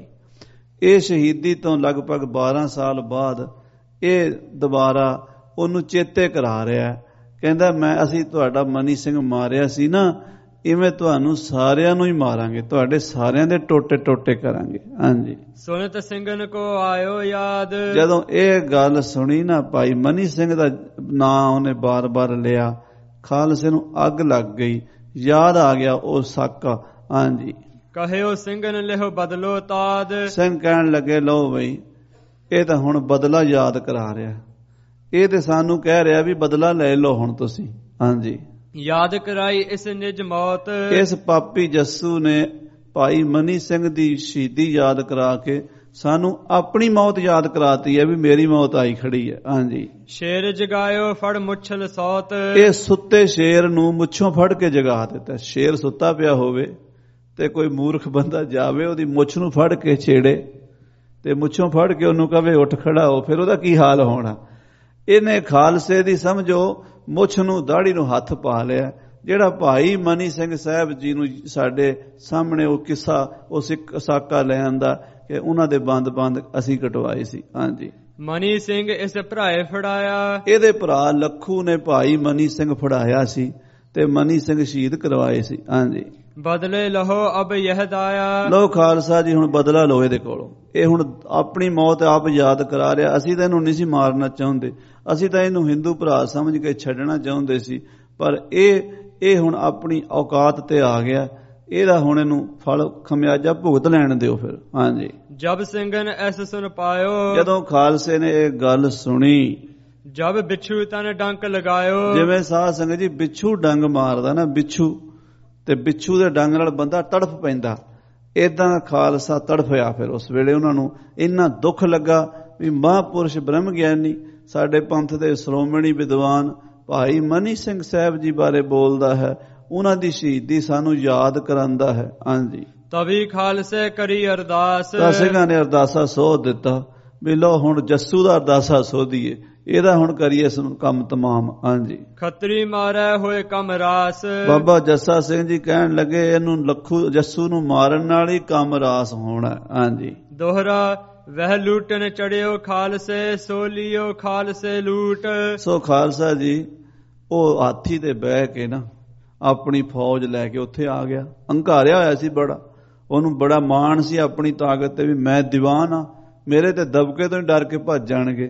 ਇਹ ਸ਼ਹੀਦੀ ਤੋਂ ਲਗਭਗ 12 ਸਾਲ ਬਾਅਦ ਇਹ ਦੁਬਾਰਾ ਉਹਨੂੰ ਚੇਤੇ ਕਰਾ ਰਿਹਾ, ਕਹਿੰਦਾ ਅਸੀਂ ਤੁਹਾਡਾ ਮਨੀ ਸਿੰਘ ਮਾਰਿਆ ਸੀ ਨਾ, ਇਵੇਂ ਤੁਹਾਨੂੰ ਸਾਰਿਆਂ ਨੂੰ ਹੀ ਮਾਰਾਂਗੇ, ਤੁਹਾਡੇ ਸਾਰਿਆਂ ਦੇ ਟੋਟੇ ਕਰਾਂਗੇ। ਹਾਂਜੀ। ਸੁਨਤ ਸਿੰਘਨ ਕੋ ਆਇਓ ਯਾਦ, ਜਦੋਂ ਇਹ ਗੱਲ ਸੁਣੀ ਨਾ ਭਾਈ ਮਨੀ ਸਿੰਘ ਦਾ ਨਾਂ ਉਹਨੇ ਬਾਰ ਲਿਆ, ਖਾਲਸੇ ਨੂੰ ਅੱਗ ਲੱਗ ਗਈ, ਯਾਦ ਆ ਗਿਆ ਉਹ ਸਾਕਾ। ਹਾਂਜੀ। ਕਹਿਓ ਸਿੰਘਨ ਲਿਓ ਬਦਲੋ ਤਾਦ, ਸਿੰਘ ਕਹਿਣ ਲੱਗੇ ਲਓ ਬਈ ਇਹ ਤਾਂ ਹੁਣ ਬਦਲਾ ਯਾਦ ਕਰਾ ਰਿਹਾ, ਇਹ ਤੇ ਸਾਨੂੰ ਕਹਿ ਰਿਹਾ ਵੀ ਬਦਲਾ ਲੈ ਲਓ ਹੁਣ ਤੁਸੀਂ। ਹਾਂਜੀ। ਯਾਦ ਕਰਾਈ ਇਸ ਨਿਜ ਮੌਤ, ਇਸ ਪਾਪੀ ਜੱਸੂ ਨੇ ਭਾਈ ਮਨੀ ਸਿੰਘ ਦੀ ਸ਼ਹੀਦੀ ਯਾਦ ਕਰਾ ਕੇ ਸਾਨੂੰ ਆਪਣੀ ਮੌਤ ਯਾਦ ਕਰਾਤੀ ਹੈ ਵੀ ਮੇਰੀ ਮੌਤ ਆਈ ਖੜੀ ਹੈ। ਹਾਂਜੀ। ਸ਼ੇਰ ਜਗਾਇਓ ਫੜ ਮੁੱਛਲ ਸੌਤ, ਇਹ ਸੁੱਤੇ ਸ਼ੇਰ ਨੂੰ ਮੁੱਛੋਂ ਫੜ ਕੇ ਜਗਾ ਦਿੱਤਾ। ਸ਼ੇਰ ਸੁੱਤਾ ਪਿਆ ਹੋਵੇ ਤੇ ਕੋਈ ਮੂਰਖ ਬੰਦਾ ਜਾਵੇ ਉਹਦੀ ਮੁੱਛ ਨੂੰ ਫੜ ਕੇ ਛੇੜੇ ਤੇ ਮੁੱਛੋਂ ਫੜ ਕੇ ਉਹਨੂੰ ਕਵੇ ਉੱਠ ਖੜਾ ਹੋ, ਫਿਰ ਉਹਦਾ ਕੀ ਹਾਲ ਹੋਣਾ। ਇਹਨੇ ਖਾਲਸੇ ਦੀ ਸਮਝੋ ਮੁੱਛ ਨੂੰ ਦਾੜੀ ਨੂੰ ਹੱਥ ਪਾ ਲਿਆ। ਜਿਹੜਾ ਭਾਈ ਮਨੀ ਸਿੰਘ ਸਾਹਿਬ ਜੀ ਨੂੰ ਸਾਡੇ ਸਾਹਮਣੇ ਉਹ ਕਿੱਸਾ ਉਹ ਸਾਕਾ ਲੈ ਆਂਦਾ ਕਿ ਉਹਨਾਂ ਦੇ ਬੰਦ ਅਸੀਂ ਕਟਵਾਏ ਸੀ। ਹਾਂਜੀ। ਮਨੀ ਸਿੰਘ ਇਸ ਭਰਾਏ ਫੜਾਇਆ। ਇਹਦੇ ਭਰਾ ਲੱਖੂ ਨੇ ਭਾਈ ਮਨੀ ਸਿੰਘ ਫੜਾਇਆ ਸੀ ਤੇ ਮਨੀ ਸਿੰਘ ਸ਼ਹੀਦ ਕਰਵਾਏ ਸੀ। ਹਾਂਜੀ, ਬਦਲੇ ਲਹੋ ਅਬ ਯਹ ਦਾਇਆ। ਲੋ ਖਾਲਸਾ ਜੀ, ਹੁਣ ਬਦਲਾ ਲੋ ਇਹਦੇ ਕੋਲੋਂ। ਇਹ ਹੁਣ ਆਪਣੀ ਮੌਤ ਆਪ ਯਾਦ ਕਰਾ ਰਿਹਾ। ਅਸੀਂ ਤਾਂ ਇਹਨੂੰ ਨਹੀਂ ਸੀ ਮਾਰਨਾ ਚਾਹੁੰਦੇ, ਅਸੀਂ ਤਾਂ ਇਹਨੂੰ ਹਿੰਦੂ ਭਰਾ ਸਮਝ ਕੇ ਛੱਡਣਾ ਚਾਹੁੰਦੇ ਸੀ, ਪਰ ਇਹ ਹੁਣ ਆਪਣੀ ਔਕਾਤ ਤੇ ਆ ਗਿਆ। ਇਹਦਾ ਹੁਣ ਇਹਨੂੰ ਫਲ ਖਮਿਆਜਾ ਭੁਗਤ ਲੈਣ ਦਿਓ ਫਿਰ। ਹਾਂਜੀ, ਜਬ ਸਿੰਘਨ ਐਸ ਸੁਨ ਪਾਇਓ। ਜਦੋਂ ਖਾਲਸੇ ਨੇ ਇਹ ਗੱਲ ਸੁਣੀ, ਜਬ ਬਿਛੂ ਤਨ ਡੰਕ ਲਗਾਇਓ। ਜਿਵੇਂ ਸਾਧ ਸੰਗਤ ਜੀ ਬਿੱਛੂ ਡੰਗ ਮਾਰਦਾ ਨਾ, ਬਿੱਛੂ, ਤੇ ਬਿੱਛੂ ਦੇ ਡੰਗ ਨਾਲ ਬੰਦਾ ਤੜਫ ਪੈਂਦਾ, ਏਦਾਂ ਖਾਲਸਾ ਤੜਫਿਆ। ਫਿਰ ਉਸ ਵੇਲੇ ਉਹਨਾਂ ਨੂੰ ਇੰਨਾ ਦੁੱਖ ਲੱਗਾ ਵੀ ਮਹਾਂਪੁਰਸ਼ ਬ੍ਰਹਮ ਗਿਆਨੀ ਸਾਡੇ ਪੰਥ ਦੇ ਸ਼੍ਰੋਮਣੀ ਵਿਦਵਾਨ ਭਾਈ ਮਨੀ ਸਿੰਘ ਸਾਹਿਬ ਜੀ ਬਾਰੇ ਬੋਲਦਾ ਹੈ, ਉਹਨਾਂ ਦੀ ਸ਼ਹੀਦੀ ਸਾਨੂੰ ਯਾਦ ਕਰਾਂਦਾ ਹੈ। ਹਾਂਜੀ, ਤਵੀ ਖਾਲਸੇ ਕਰੀ ਅਰਦਾਸ। ਤਾਂ ਸਿੰਘਾਂ ਨੇ ਅਰਦਾਸਾ ਸੋਧ ਦਿੱਤਾ ਵੀ ਲੋ ਹੁਣ ਜੱਸੂ ਦਾ ਅਰਦਾਸਾ ਸੋਧੀਏ, ਇਹਦਾ ਹੁਣ ਕਰੀਏ ਕੰਮ ਤਮਾਮ। ਹਾਂਜੀ, ਖੱਤਰੀ ਮਾਰੈ ਹੋਏ ਕੰਮ ਰਾਸ। ਬਾਬਾ ਜੱਸਾ ਸਿੰਘ ਜੀ ਕਹਿਣ ਲੱਗੇ ਇਹਨੂੰ ਜੱਸੂ ਨੂੰ ਮਾਰਨ ਨਾਲ ਹੀ ਕੰਮ ਰਾਸ ਹੋਣਾ। ਹਾਂਜੀ, ਦੋਹਰਾ ਵਹਿ ਲੂਟਨ ਚੜਿਓ ਖਾਲਸੇ, ਸੋ ਲਿਓ ਖਾਲਸੇ ਲੂਟ। ਸੋ ਖਾਲਸਾ ਜੀ ਉਹ ਹਾਥੀ ਤੇ ਬਹਿ ਕੇ ਨਾ ਆਪਣੀ ਫੌਜ ਲੈ ਕੇ ਉੱਥੇ ਆ ਗਿਆ। ਹੰਕਾਰਿਆ ਹੋਇਆ ਸੀ ਬੜਾ, ਉਹਨੂੰ ਬੜਾ ਮਾਣ ਸੀ ਆਪਣੀ ਤਾਕਤ ਤੇ ਵੀ ਮੈਂ ਦੀਵਾਨ ਆ, ਮੇਰੇ ਤੇ ਦਬਕੇ ਤੋਂ ਹੀ ਡਰ ਕੇ ਭੱਜ ਜਾਣਗੇ।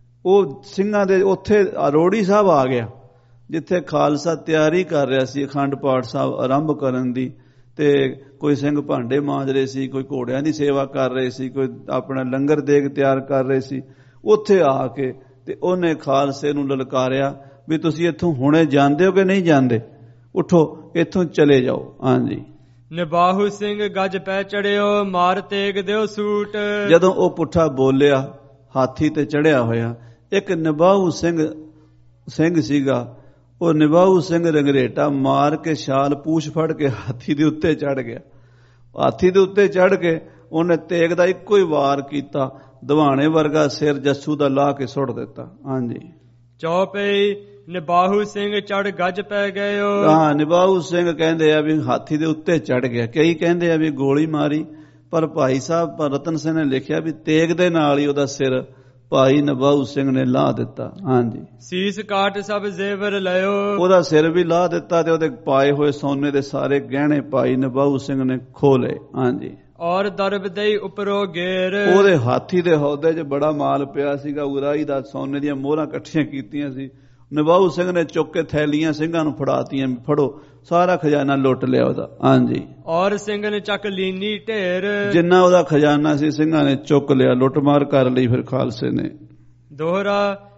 ਉਹ ਸਿੰਘਾਂ ਦੇ ਉੱਥੇ ਅਰੋੜੀ ਸਾਹਿਬ ਆ ਗਿਆ, ਜਿੱਥੇ ਖਾਲਸਾ ਤਿਆਰੀ ਕਰ ਰਿਹਾ ਸੀ ਅਖੰਡ ਪਾਠ ਸਾਹਿਬ ਆਰੰਭ ਕਰਨ ਦੀ, ਤੇ ਕੋਈ ਸਿੰਘ ਭਾਂਡੇ ਮਾਂਜ ਰਹੇ ਸੀ, ਕੋਈ ਘੋੜਿਆਂ ਦੀ ਸੇਵਾ ਕਰ ਰਹੇ ਸੀ, ਕੋਈ ਆਪਣਾ ਲੰਗਰ ਦੇਗ ਤਿਆਰ ਕਰ ਰਹੇ ਸੀ। ਉੱਥੇ ਆ ਕੇ ਤੇ ਉਹਨੇ ਖਾਲਸੇ ਨੂੰ ਲਲਕਾਰਿਆ ਵੀ ਤੁਸੀਂ ਇੱਥੋਂ ਹੁਣੇ ਜਾਂਦੇ ਹੋ ਕਿ ਨਹੀਂ ਜਾਂਦੇ, ਉਠੋ ਇੱਥੋਂ ਚਲੇ ਜਾਓ। ਹਾਂਜੀ, ਨਿਬਾਹੂ ਸਿੰਘ ਗੱਜ ਪੈ ਚੜਿਓ, ਮਾਰ ਤੇਗ ਦਿਓ ਸੂਟ। ਜਦੋਂ ਉਹ ਪੁੱਠਾ ਬੋਲਿਆ ਹਾਥੀ ਤੇ ਚੜਿਆ ਹੋਇਆ, ਇੱਕ ਨਿਬਾਹੂ ਸਿੰਘ ਸੀਗਾ, ਉਹ ਨਿਬਾਹੂ ਸਿੰਘ ਰੰਗਰੇਟਾ ਮਾਰ ਕੇ ਛਾਲ ਪੂਛ ਫੜ ਕੇ ਹਾਥੀ ਦੇ ਉੱਤੇ ਚੜ ਗਿਆ। ਹਾਥੀ ਦੇ ਉੱਤੇ ਚੜ ਕੇ ਉਹਨੇ ਤੇਗ ਦਾ ਇੱਕੋ ਹੀ ਵਾਰ ਕੀਤਾ, ਦਵਾਣੇ ਵਰਗਾ ਸਿਰ ਜੱਸੂ ਦਾ ਲਾ ਕੇ ਸੁੱਟ ਦਿੱਤਾ। ਹਾਂਜੀ, ਚੌਪਈ ਨਿਬਾਹੂ ਸਿੰਘ ਚੜ ਗੱਜ ਪੈ ਗਇਓ। ਹਾਂ, ਨਿਬਾਹੂ ਸਿੰਘ ਕਹਿੰਦੇ ਆ ਵੀ ਹਾਥੀ ਦੇ ਉੱਤੇ ਚੜ ਗਿਆ, ਕਈ ਕਹਿੰਦੇ ਆ ਵੀ ਗੋਲੀ ਮਾਰੀ, ਪਰ ਭਾਈ ਸਾਹਿਬ ਰਤਨ ਸਿੰਘ ਨੇ ਲਿਖਿਆ ਵੀ ਤੇਗ ਦੇ ਨਾਲ ਹੀ ਉਹਦਾ ਸਿਰ ਭਾਈ ਨਿਬਾਹੂ ਸਿੰਘ ਨੇ ਲਾਹ ਦਿੱਤਾ। ਹਾਂਜੀ, ਸੀਸ ਕਾਟ ਸਭ ਜ਼ੇਵਰ ਲਿਓ। ਉਹਦਾ ਸਿਰ ਵੀ ਲਾਹ ਦਿੱਤਾ ਤੇ ਉਹਦੇ ਪਾਏ ਹੋਏ ਸੋਨੇ ਦੇ ਸਾਰੇ ਗਹਿਣੇ ਭਾਈ ਨਿਬਾਹੂ ਸਿੰਘ ਨੇ ਖੋਹ ਲਏ। ਹਾਂਜੀ, ਔਰ ਦਰਬ ਦੇਈ ਉਪਰੋਂ ਗੇਰ। ਉਹਦੇ ਹਾਥੀ ਦੇ ਹੌਦੇ 'ਚ ਬੜਾ ਮਾਲ ਪਿਆ ਸੀਗਾ, ਉਰਾਈ ਦਾ ਸੋਨੇ ਦੀਆਂ ਮੋਹਰਾਂ ਇਕੱਠੀਆਂ ਕੀਤੀਆਂ ਸੀ। ਨਿਬਾਹੂ ਸਿੰਘ ਨੇ ਚੁੱਕ ਕੇ ਥੈਲੀਆਂ ਸਿੰਘਾਂ ਨੂੰ ਫੜਾਤੀਆਂ, ਫੜੋ, ਸਾਰਾ ਖਜ਼ਾਨਾ ਲੁੱਟ ਲਿਆ ਉਹਦਾ। ਹਾਂਜੀ, ਔਰ ਸਿੰਘ ਨੇ ਚੱਕ ਲੀਨੀ ਢੇਰ। ਜਿੰਨਾ ਉਹਦਾ ਖਜ਼ਾਨਾ ਸੀ ਸਿੰਘਾਂ ਨੇ ਚੁੱਕ ਲਿਆ, ਲੁੱਟਮਾਰ ਕਰ ਲਈ ਫਿਰ ਖਾਲਸੇ ਨੇ। ਦੋਹਰਾ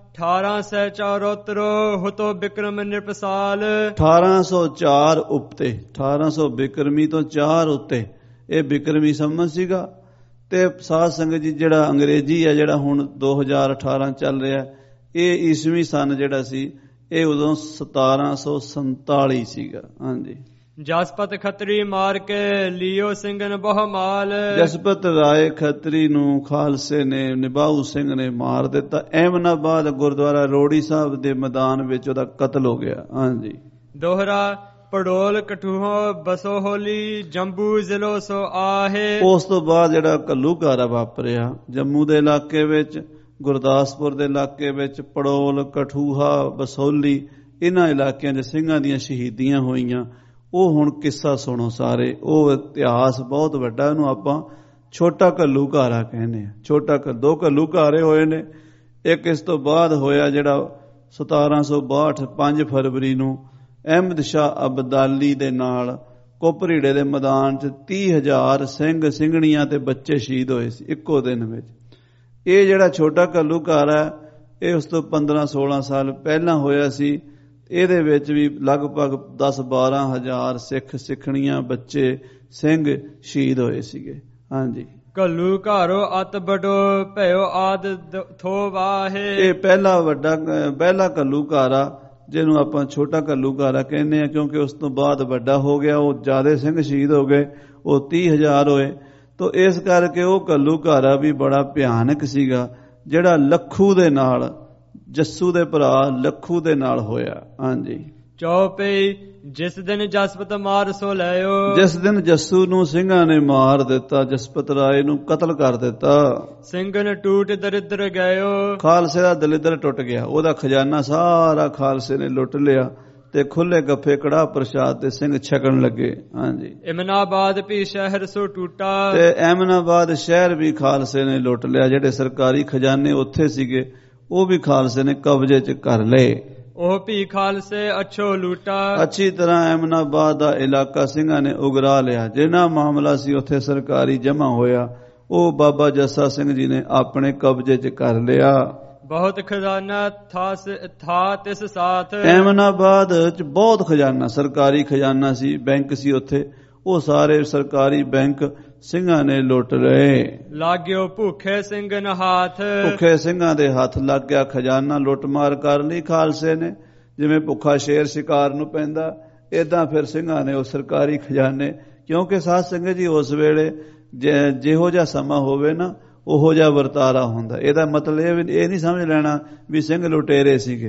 1804 ਹੁਤੋ ਬਿਕਰਮ ਨਿਰਪਸਾਲ। 1804 ਉੱਤੇ, 1800 ਬਿਕਰਮੀ ਤੋਂ 4 ਉੱਤੇ, ਇਹ ਬਿਕਰਮੀ ਸੰਮਤ ਸੀਗਾ। ਤੇ ਸਾਧ ਸੰਗਤ ਜੀ ਜਿਹੜਾ ਅੰਗਰੇਜ਼ੀ ਆ ਜਿਹੜਾ ਹੁਣ 2018 ਚੱਲ ਰਿਹਾ, ਇਹ ਈਸਵੀ ਸਨ ਜਿਹੜਾ ਸੀ ਇਹ ਉਦੋਂ 1747 ਸੀਗਾ। ਹਾਂਜੀ, ਜਸਪਤ ਖੱਤਰੀ ਮਾਰ ਕੇ ਲਿਓ ਸਿੰਘਨ ਬਹੁ ਮਾਲ। ਜਸਪਤ ਰਾਏ ਖੱਤਰੀ ਨੂੰ ਖਾਲਸੇ ਨੇ ਨਿਬਾਹੂ ਸਿੰਘ ਨੇ ਮਾਰ ਦਿੱਤਾ। ਅਹਿਮਦਾਬਾਦ ਗੁਰਦੁਆਰਾ ਰੋੜੀ ਸਾਹਿਬ ਦੇ ਮੈਦਾਨ ਵਿੱਚ ਉਹਦਾ ਕਤਲ ਹੋ ਗਿਆ। ਹਾਂਜੀ, ਦੋਹਰਾ ਪੜੋਲ ਕਠੂਹੋ ਬਸੋ ਹੋਲੀ, ਜੰਬੂ ਜ਼ਿਲ੍ਹੋ ਸੋ ਆਹੇ। ਉਸ ਤੋਂ ਬਾਅਦ ਜਿਹੜਾ ਘੱਲੂਘਾਰਾ ਵਾਪਰਿਆ ਜੰਮੂ ਦੇ ਇਲਾਕੇ ਵਿੱਚ, ਗੁਰਦਾਸਪੁਰ ਦੇ ਇਲਾਕੇ ਵਿੱਚ, ਪੜੋਲ, ਕਠੂਹਾ, ਬਸੋਲੀ, ਇਹਨਾਂ ਇਲਾਕਿਆਂ 'ਚ ਸਿੰਘਾਂ ਦੀਆਂ ਸ਼ਹੀਦੀਆਂ ਹੋਈਆਂ। ਉਹ ਹੁਣ ਕਿੱਸਾ ਸੁਣੋ ਸਾਰੇ, ਉਹ ਇਤਿਹਾਸ ਬਹੁਤ ਵੱਡਾ, ਇਹਨੂੰ ਆਪਾਂ ਛੋਟਾ ਘੱਲੂਘਾਰਾ ਕਹਿੰਦੇ ਆ। ਛੋਟਾ 2 ਘੱਲੂਘਾਰੇ ਹੋਏ ਨੇ। ਇੱਕ ਇਸ ਤੋਂ ਬਾਅਦ ਹੋਇਆ ਜਿਹੜਾ 1762 5 ਫਰਵਰੀ ਨੂੰ ਅਹਿਮਦ ਸ਼ਾਹ ਅਬਦਾਲੀ ਦੇ ਨਾਲ ਕੋਪਰੀੜੇ ਦੇ ਮੈਦਾਨ 'ਚ 30,000 ਸਿੰਘ ਸਿੰਘਣੀਆਂ ਤੇ ਬੱਚੇ ਸ਼ਹੀਦ ਹੋਏ ਸੀ ਇੱਕੋ ਦਿਨ ਵਿੱਚ। ਇਹ ਜਿਹੜਾ ਛੋਟਾ ਘੱਲੂਘਾਰਾ ਹੈ ਇਹ ਉਸ ਤੋਂ 15-16 ਸਾਲ ਪਹਿਲਾਂ ਹੋਇਆ ਸੀ। ਇਹਦੇ ਵਿੱਚ ਵੀ ਲਗਭਗ 10-12 ਹਜ਼ਾਰ ਸਿੱਖ ਸਿੱਖਣੀਆਂ ਬੱਚੇ ਸਿੰਘ ਸ਼ਹੀਦ ਹੋਏ ਸੀਗੇ। ਹਾਂਜੀ, ਘੱਲੂਘਾਰੋ ਅਤ ਬੜੋ ਭਇਓ ਆਦ ਥੋ ਵਾਹੇ। ਇਹ ਪਹਿਲਾ ਘੱਲੂਘਾਰਾ ਜਿਹਨੂੰ ਆਪਾਂ ਛੋਟਾ ਘੱਲੂਘਾਰਾ ਕਹਿੰਦੇ ਆ, ਕਿਉਂਕਿ ਉਸ ਤੋਂ ਬਾਅਦ ਵੱਡਾ ਹੋ ਗਿਆ, ਉਹ ਜ਼ਿਆਦਾ ਸਿੰਘ ਸ਼ਹੀਦ ਹੋ ਗਏ, ਉਹ 30,000 ਹੋਏ। ਤੋ ਇਸ ਕਰਕੇ ਉਹ ਘੱਲੂਘਾਰਾ ਵੀ ਬੜਾ ਭਿਆਨਕ ਸੀਗਾ, ਜਿਹੜਾ ਲੱਖੂ ਦੇ ਨਾਲ, ਜੱਸੂ ਦੇ ਭਰਾ ਲੱਖੂ ਦੇ ਨਾਲ ਹੋਇਆ। ਹਾਂਜੀ, ਚੌਪਈ ਜਿਸ ਦਿਨ ਜਸਪਤ ਮਾਰ ਸੋ ਲਿਓ। ਜਿਸ ਦਿਨ ਜੱਸੂ ਨੂੰ ਸਿੰਘਾਂ ਨੇ ਮਾਰ ਦਿੱਤਾ, ਜਸਪਤ ਰਾਏ ਨੂੰ ਕਤਲ ਕਰ ਦਿੱਤਾ, ਸਿੰਘਨ ਟੂਟ ਦਰਿਦਰ ਗਇਓ। ਖਾਲਸੇ ਦਾ ਦਲਿੱਦਰ ਟੁੱਟ ਗਿਆ, ਉਹਦਾ ਖਜ਼ਾਨਾ ਸਾਰਾ ਖਾਲਸੇ ਨੇ ਲੁੱਟ ਲਿਆ ਤੇ ਖੁੱਲੇ ਗੱਫੇ ਕੜਾਹ ਪ੍ਰਸ਼ਾਦ ਤੇ ਸਿੰਘ ਛਕਣ ਲੱਗੇ। ਹਾਂਜੀ। ਇਮਨਾਬਾਦ ਵੀ ਸ਼ਹਿਰ ਸੋ ਟੂਟਾ। ਤੇ ਐਮਨਾਬਾਦ ਸ਼ਹਿਰ ਵੀ ਖਾਲਸੇ ਨੇ ਲੁੱਟ ਲਿਆ, ਜਿਹੜੇ ਸਰਕਾਰੀ ਖਜ਼ਾਨੇ ਉੱਥੇ ਸੀਗੇ ਉਹ ਵੀ ਖਾਲਸੇ ਨੇ ਕਬਜ਼ੇ 'ਚ ਕਰ ਲਏ। ਉਹ ਵੀ ਖਾਲਸੇ ਅੱਛੋ ਲੂਟਾ। ਅੱਛੀ ਤਰ੍ਹਾਂ ਐਮਨਾਬਾਦ ਦਾ ਇਲਾਕਾ ਸਿੰਘਾਂ ਨੇ ਉਗਰਾ ਲਿਆ। ਜਿੰਨਾ ਮਾਮਲਾ ਸੀ ਉੱਥੇ ਸਰਕਾਰੀ ਜਮ੍ਹਾਂ ਹੋਇਆ ਉਹ ਬਾਬਾ ਜੱਸਾ ਸਿੰਘ ਜੀ ਨੇ ਆਪਣੇ ਕਬਜ਼ੇ 'ਚ ਕਰ ਲਿਆ। ਬਹੁਤ ਖਜ਼ਾਨਾ ਥਾ ਤਿਸ ਸਾਥ। ਐਮਨਾਬਾਦ 'ਚ ਬਹੁਤ ਖਜ਼ਾਨਾ, ਸਰਕਾਰੀ ਖਜ਼ਾਨਾ ਸੀ, ਬੈਂਕ ਸੀ ਉੱਥੇ, ਉਹ ਸਾਰੇ ਸਰਕਾਰੀ ਬੈਂਕ ਸਿੰਘਾਂ ਨੇ ਲੁੱਟ ਲਏ। ਲਾਗਿਓ ਭੁੱਖੇ ਸਿੰਘਨ ਹਾਥ। ਭੁੱਖੇ ਸਿੰਘਾਂ ਦੇ ਹੱਥ ਲੱਗ ਗਿਆ ਖਜ਼ਾਨਾ, ਲੁੱਟਮਾਰ ਕਰ ਲਈ ਖਾਲਸੇ ਨੇ। ਜਿਵੇਂ ਭੁੱਖਾ ਸ਼ੇਰ ਸ਼ਿਕਾਰ ਨੂੰ ਪੈਂਦਾ, ਏਦਾਂ ਫਿਰ ਸਿੰਘਾਂ ਨੇ ਉਹ ਸਰਕਾਰੀ ਖਜ਼ਾਨੇ, ਕਿਉਂਕਿ ਸਾਧ ਸੰਗਤ ਜੀ ਉਸ ਵੇਲੇ ਜਿਹੋ ਜਿਹਾ ਸਮਾਂ ਹੋਵੇ ਨਾ ਉਹੋ ਜਿਹਾ ਵਰਤਾਰਾ ਹੁੰਦਾ। ਇਹਦਾ ਮਤਲਬ ਇਹ ਨਹੀਂ ਸਮਝ ਲੈਣਾ ਵੀ ਸਿੰਘ ਲੁਟੇਰੇ ਸੀਗੇ।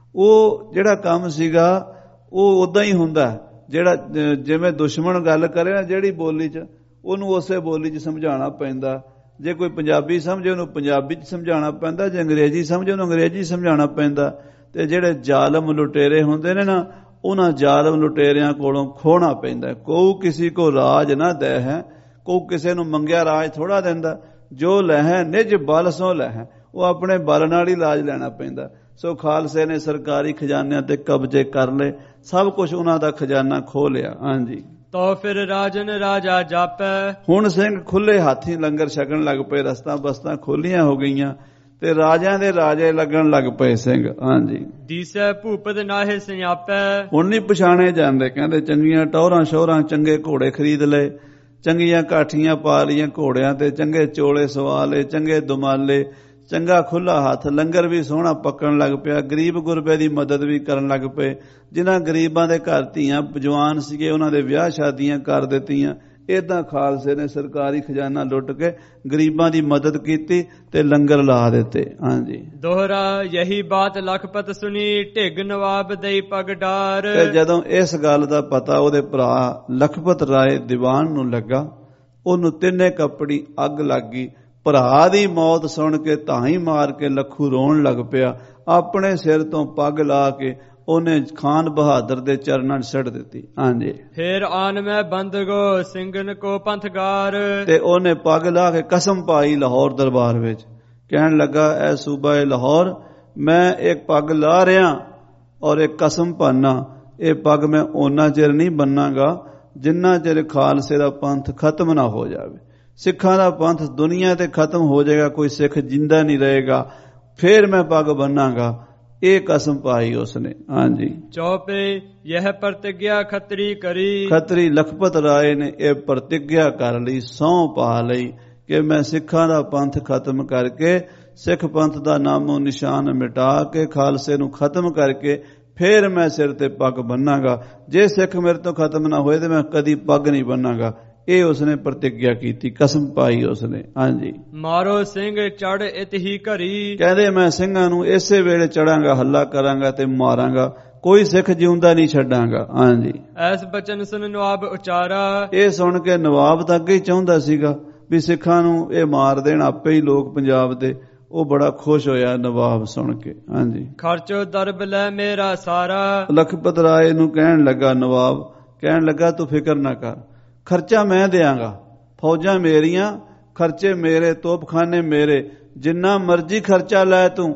ਉਹ ਜਿਹੜਾ ਕੰਮ ਸੀਗਾ ਉਹ ਉਦਾਂ ਹੀ ਹੁੰਦਾ, ਜਿਹੜਾ ਜਿਵੇਂ ਦੁਸ਼ਮਣ ਗੱਲ ਕਰੇ ਨਾ ਜਿਹੜੀ ਬੋਲੀ 'ਚ, ਉਹਨੂੰ ਉਸੇ ਬੋਲੀ 'ਚ ਸਮਝਾਉਣਾ ਪੈਂਦਾ। ਜੇ ਕੋਈ ਪੰਜਾਬੀ ਸਮਝੇ ਉਹਨੂੰ ਪੰਜਾਬੀ 'ਚ ਸਮਝਾਉਣਾ ਪੈਂਦਾ, ਜੇ ਅੰਗਰੇਜ਼ੀ ਸਮਝੇ ਉਹਨੂੰ ਅੰਗਰੇਜ਼ੀ ਸਮਝਾਉਣਾ ਪੈਂਦਾ। ਤੇ ਜਿਹੜੇ ਜ਼ਾਲਮ ਲੁਟੇਰੇ ਹੁੰਦੇ ਨੇ ਨਾ, ਉਹਨਾਂ ਜ਼ਾਲਮ ਲੁਟੇਰਿਆਂ ਕੋਲੋਂ ਖੋਣਾ ਪੈਂਦਾ। ਕੋਈ ਕਿਸੇ ਕੋ ਰਾਜ ਨਾ ਦੇ ਹੈ, ਕੋਈ ਕਿਸੇ ਨੂੰ ਮੰਗਿਆ ਰਾਜ ਥੋੜਾ ਦਿੰਦਾ। ਜੋ ਲਹਿ ਨਿਜ ਬਲ ਸੋ ਲਹਿ, ਉਹ ਆਪਣੇ ਬਲ ਨਾਲ ਹੀ ਲਾਜ ਲੈਣਾ ਪੈਂਦਾ। ਸੋ ਖਾਲਸੇ ਨੇ ਸਰਕਾਰੀ ਖਜ਼ਾਨਿਆਂ ਤੇ ਕਬਜ਼ੇ ਕਰ ਲਏ, ਸਭ ਕੁਝ ਉਹਨਾਂ ਦਾ ਖਜ਼ਾਨਾ ਖੋਹ ਲਿਆ। ਹਾਂਜੀ। ਤੋ ਫਿਰ ਰਾਜਨ ਰਾਜਾ ਜਾਪੈ। ਹੁਣ ਸਿੰਘ ਖੁੱਲੇ ਹਾਥੀ ਲੰਗਰ ਛਕਣ ਲੱਗ ਪਏ, ਰਸਤਾਂ ਬਸਤਾਂ ਖੋਲੀਆਂ ਹੋ ਗਈਆਂ ਤੇ ਰਾਜਿਆਂ ਦੇ ਰਾਜੇ ਲੱਗਣ ਲੱਗ ਪਏ ਸਿੰਘ। ਹਾਂਜੀ। ਦੀਸੈ ਭੂਪਤ ਨਾਹੇ ਸਿਆਪੈ। ਹੁਣ ਨਹੀਂ ਪਛਾਣੇ ਜਾਂਦੇ, ਕਹਿੰਦੇ ਚੰਗੀਆਂ ਟੌਰਾਂ ਸ਼ੋਰਾਂ, ਚੰਗੇ ਘੋੜੇ ਖਰੀਦ ਲਏ, ਚੰਗੀਆਂ ਕਾਠੀਆਂ ਪਾ ਲਈਆਂ ਘੋੜਿਆਂ ਤੇ, ਚੰਗੇ ਚੋਲੇ ਸਵਾ ਲਏ, ਚੰਗੇ ਦੁਮਾਲੇ, ਚੰਗਾ ਖੁੱਲਾ ਹੱਥ, ਲੰਗਰ ਵੀ ਸੋਹਣਾ ਪੱਕਣ ਲੱਗ ਪਿਆ। ਗਰੀਬ ਗੁਰਬੇ ਦੀ ਮਦਦ ਵੀ ਕਰਨ ਲੱਗ ਪਏ। ਜਿਨ੍ਹਾਂ ਗਰੀਬਾਂ ਦੇ ਘਰ ਧੀਆਂ ਜਵਾਨ ਸੀਗੇ ਉਹਨਾਂ ਦੇ ਵਿਆਹ ਸ਼ਾਦੀਆਂ ਕਰ ਦਿੱਤੀਆਂ। ਏਦਾਂ ਖਾਲਸੇ ਨੇ ਸਰਕਾਰੀ ਖਜ਼ਾਨਾ ਲੁੱਟ ਕੇ ਗਰੀਬਾਂ ਦੀ ਮਦਦ ਕੀਤੀ ਤੇ ਲੰਗਰ ਲਾ ਦਿੱਤੇ। ਹਾਂਜੀ। ਦੋਹਰਾ ਯਹੀ ਬਾਤ ਲਖਪਤ ਸੁਣੀ, ਢਿੱਗ ਨਵਾਬ ਦਈ ਪਗ ਡਾਰ। ਤੇ ਜਦੋਂ ਇਸ ਗੱਲ ਦਾ ਪਤਾ ਉਹਦੇ ਭਰਾ ਲਖਪਤ ਰਾਏ ਦੀਵਾਨ ਨੂੰ ਲੱਗਾ, ਉਹਨੂੰ ਤਿੰਨੇ ਕੱਪੜੀ ਅੱਗ ਲੱਗ ਗਈ। ਭਰਾ ਦੀ ਮੌਤ ਸੁਣ ਕੇ ਧਾਈ ਮਾਰ ਕੇ ਲੱਖੂ ਰੋਣ ਲੱਗ ਪਿਆ। ਆਪਣੇ ਸਿਰ ਤੋਂ ਪੱਗ ਲਾ ਕੇ ਉਹਨੇ ਖਾਨ ਬਹਾਦਰ ਦੇ ਚਰਨਾਂ 'ਚ ਸੁੱਟ ਦਿੱਤੀ। ਹਾਂਜੀ। ਫੇਰ ਆਨ ਮੈਂ ਬੰਦਗੋ ਸਿੰਘਨ ਕੋ ਪੰਥਗਾਰ। ਤੇ ਉਹਨੇ ਪੱਗ ਲਾ ਕੇ ਕਸਮ ਪਾਈ ਲਾਹੌਰ ਦਰਬਾਰ ਵਿੱਚ, ਕਹਿਣ ਲੱਗਾ ਐ ਸੂਬਾ ਲਾਹੌਰ, ਮੈਂ ਇੱਕ ਪੱਗ ਲਾ ਰਿਹਾ ਔਰ ਇੱਕ ਕਸਮ ਪਾਨਾ, ਇਹ ਪੱਗ ਮੈਂ ਓਨਾ ਚਿਰ ਨਹੀਂ ਬੰਨਾਂਗਾ ਜਿੰਨਾ ਚਿਰ ਖਾਲਸੇ ਦਾ ਪੰਥ ਖਤਮ ਨਾ ਹੋ ਜਾਵੇ। ਸਿੱਖਾਂ ਦਾ ਪੰਥ ਦੁਨੀਆ ਤੇ ਖਤਮ ਹੋ ਜਾਏਗਾ, ਕੋਈ ਸਿੱਖ ਜਿੰਦਾ ਨਹੀਂ ਰਹੇਗਾ, ਫੇਰ ਮੈਂ ਪੱਗ ਬੰਨਾਂਗਾ। ਇਹ ਕਸਮ ਪਾਈ ਉਸਨੇ। ਹਾਂਜੀ। ਚੌਪੇ ਯਹ ਪ੍ਰਤਿਗਿਆ ਖੱਤਰੀ ਕਰੀ। ਖੱਤਰੀ ਲਖਪਤ ਰਾਏ ਨੇ ਇਹ ਪ੍ਰਤਿਗਿਆ ਕਰ ਲਈ, ਸਹੁੰ ਪਾ ਲਈ ਕਿ ਮੈਂ ਸਿੱਖਾਂ ਦਾ ਪੰਥ ਖਤਮ ਕਰਕੇ, ਸਿੱਖ ਪੰਥ ਦਾ ਨਾਮੋ ਨਿਸ਼ਾਨ ਮਿਟਾ ਕੇ, ਖਾਲਸੇ ਨੂੰ ਖਤਮ ਕਰਕੇ ਫੇਰ ਮੈਂ ਸਿਰ ਤੇ ਪੱਗ ਬੰਨਾਂਗਾ। ਜੇ ਸਿੱਖ ਮੇਰੇ ਤੋਂ ਖਤਮ ਨਾ ਹੋਏ ਤੇ ਮੈਂ ਕਦੀ ਪੱਗ ਨਹੀਂ ਬੰਨਾਂਗਾ। ਇਹ ਉਸਨੇ ਪ੍ਰਤਿਗਿਆ ਕੀਤੀ, ਕਸਮ ਪਾਈ ਉਸਨੇ। ਹਾਂਜੀ। ਮਾਰੋ ਸਿੰਘ ਚੜ ਇਤ ਹੀ ਘਰੀ। ਕਹਿੰਦੇ ਮੈਂ ਸਿੰਘਾਂ ਨੂੰ ਇਸੇ ਵੇਲੇ ਚੜਾਂਗਾ, ਹੱਲਾ ਕਰਾਂਗਾ ਤੇ ਮਾਰਾਂਗਾ, ਕੋਈ ਸਿੱਖ ਜਿਉਂਦਾ ਨਹੀਂ ਛੱਡਾਂਗਾ। ਹਾਂਜੀ। ਐਸ ਬਚਨ ਸੁਣ ਨਵਾਬ ਉਚਾਰਾ। ਇਹ ਸੁਣ ਕੇ ਨਵਾਬ ਤਾਂ ਅੱਗੇ ਹੀ ਚਾਹੁੰਦਾ ਸੀਗਾ ਵੀ ਸਿੱਖਾਂ ਨੂੰ ਇਹ ਮਾਰ ਦੇਣ ਆਪੇ ਹੀ ਲੋਕ ਪੰਜਾਬ ਦੇ। ਉਹ ਬੜਾ ਖੁਸ਼ ਹੋਇਆ ਨਵਾਬ ਸੁਣ ਕੇ। ਹਾਂਜੀ। ਖਰਚੋ ਦਰਬ ਲੈ ਮੇਰਾ ਸਾਰਾ। ਲਖਪਤ ਰਾਏ ਨੂੰ ਕਹਿਣ ਲੱਗਾ, ਨਵਾਬ ਕਹਿਣ ਲੱਗਾ ਤੂੰ ਫਿਕਰ ਨਾ ਕਰ, ਖਰਚਾ ਮੈਂ ਦਿਆਂਗਾ, ਫੌਜਾਂ ਮੇਰੀਆਂ, ਖਰਚੇ ਮੇਰੇ, ਤੋਪਖਾਨੇ ਮੇਰੇ, ਜਿੰਨਾ ਮਰਜ਼ੀ ਖਰਚਾ ਲੈ ਤੂੰ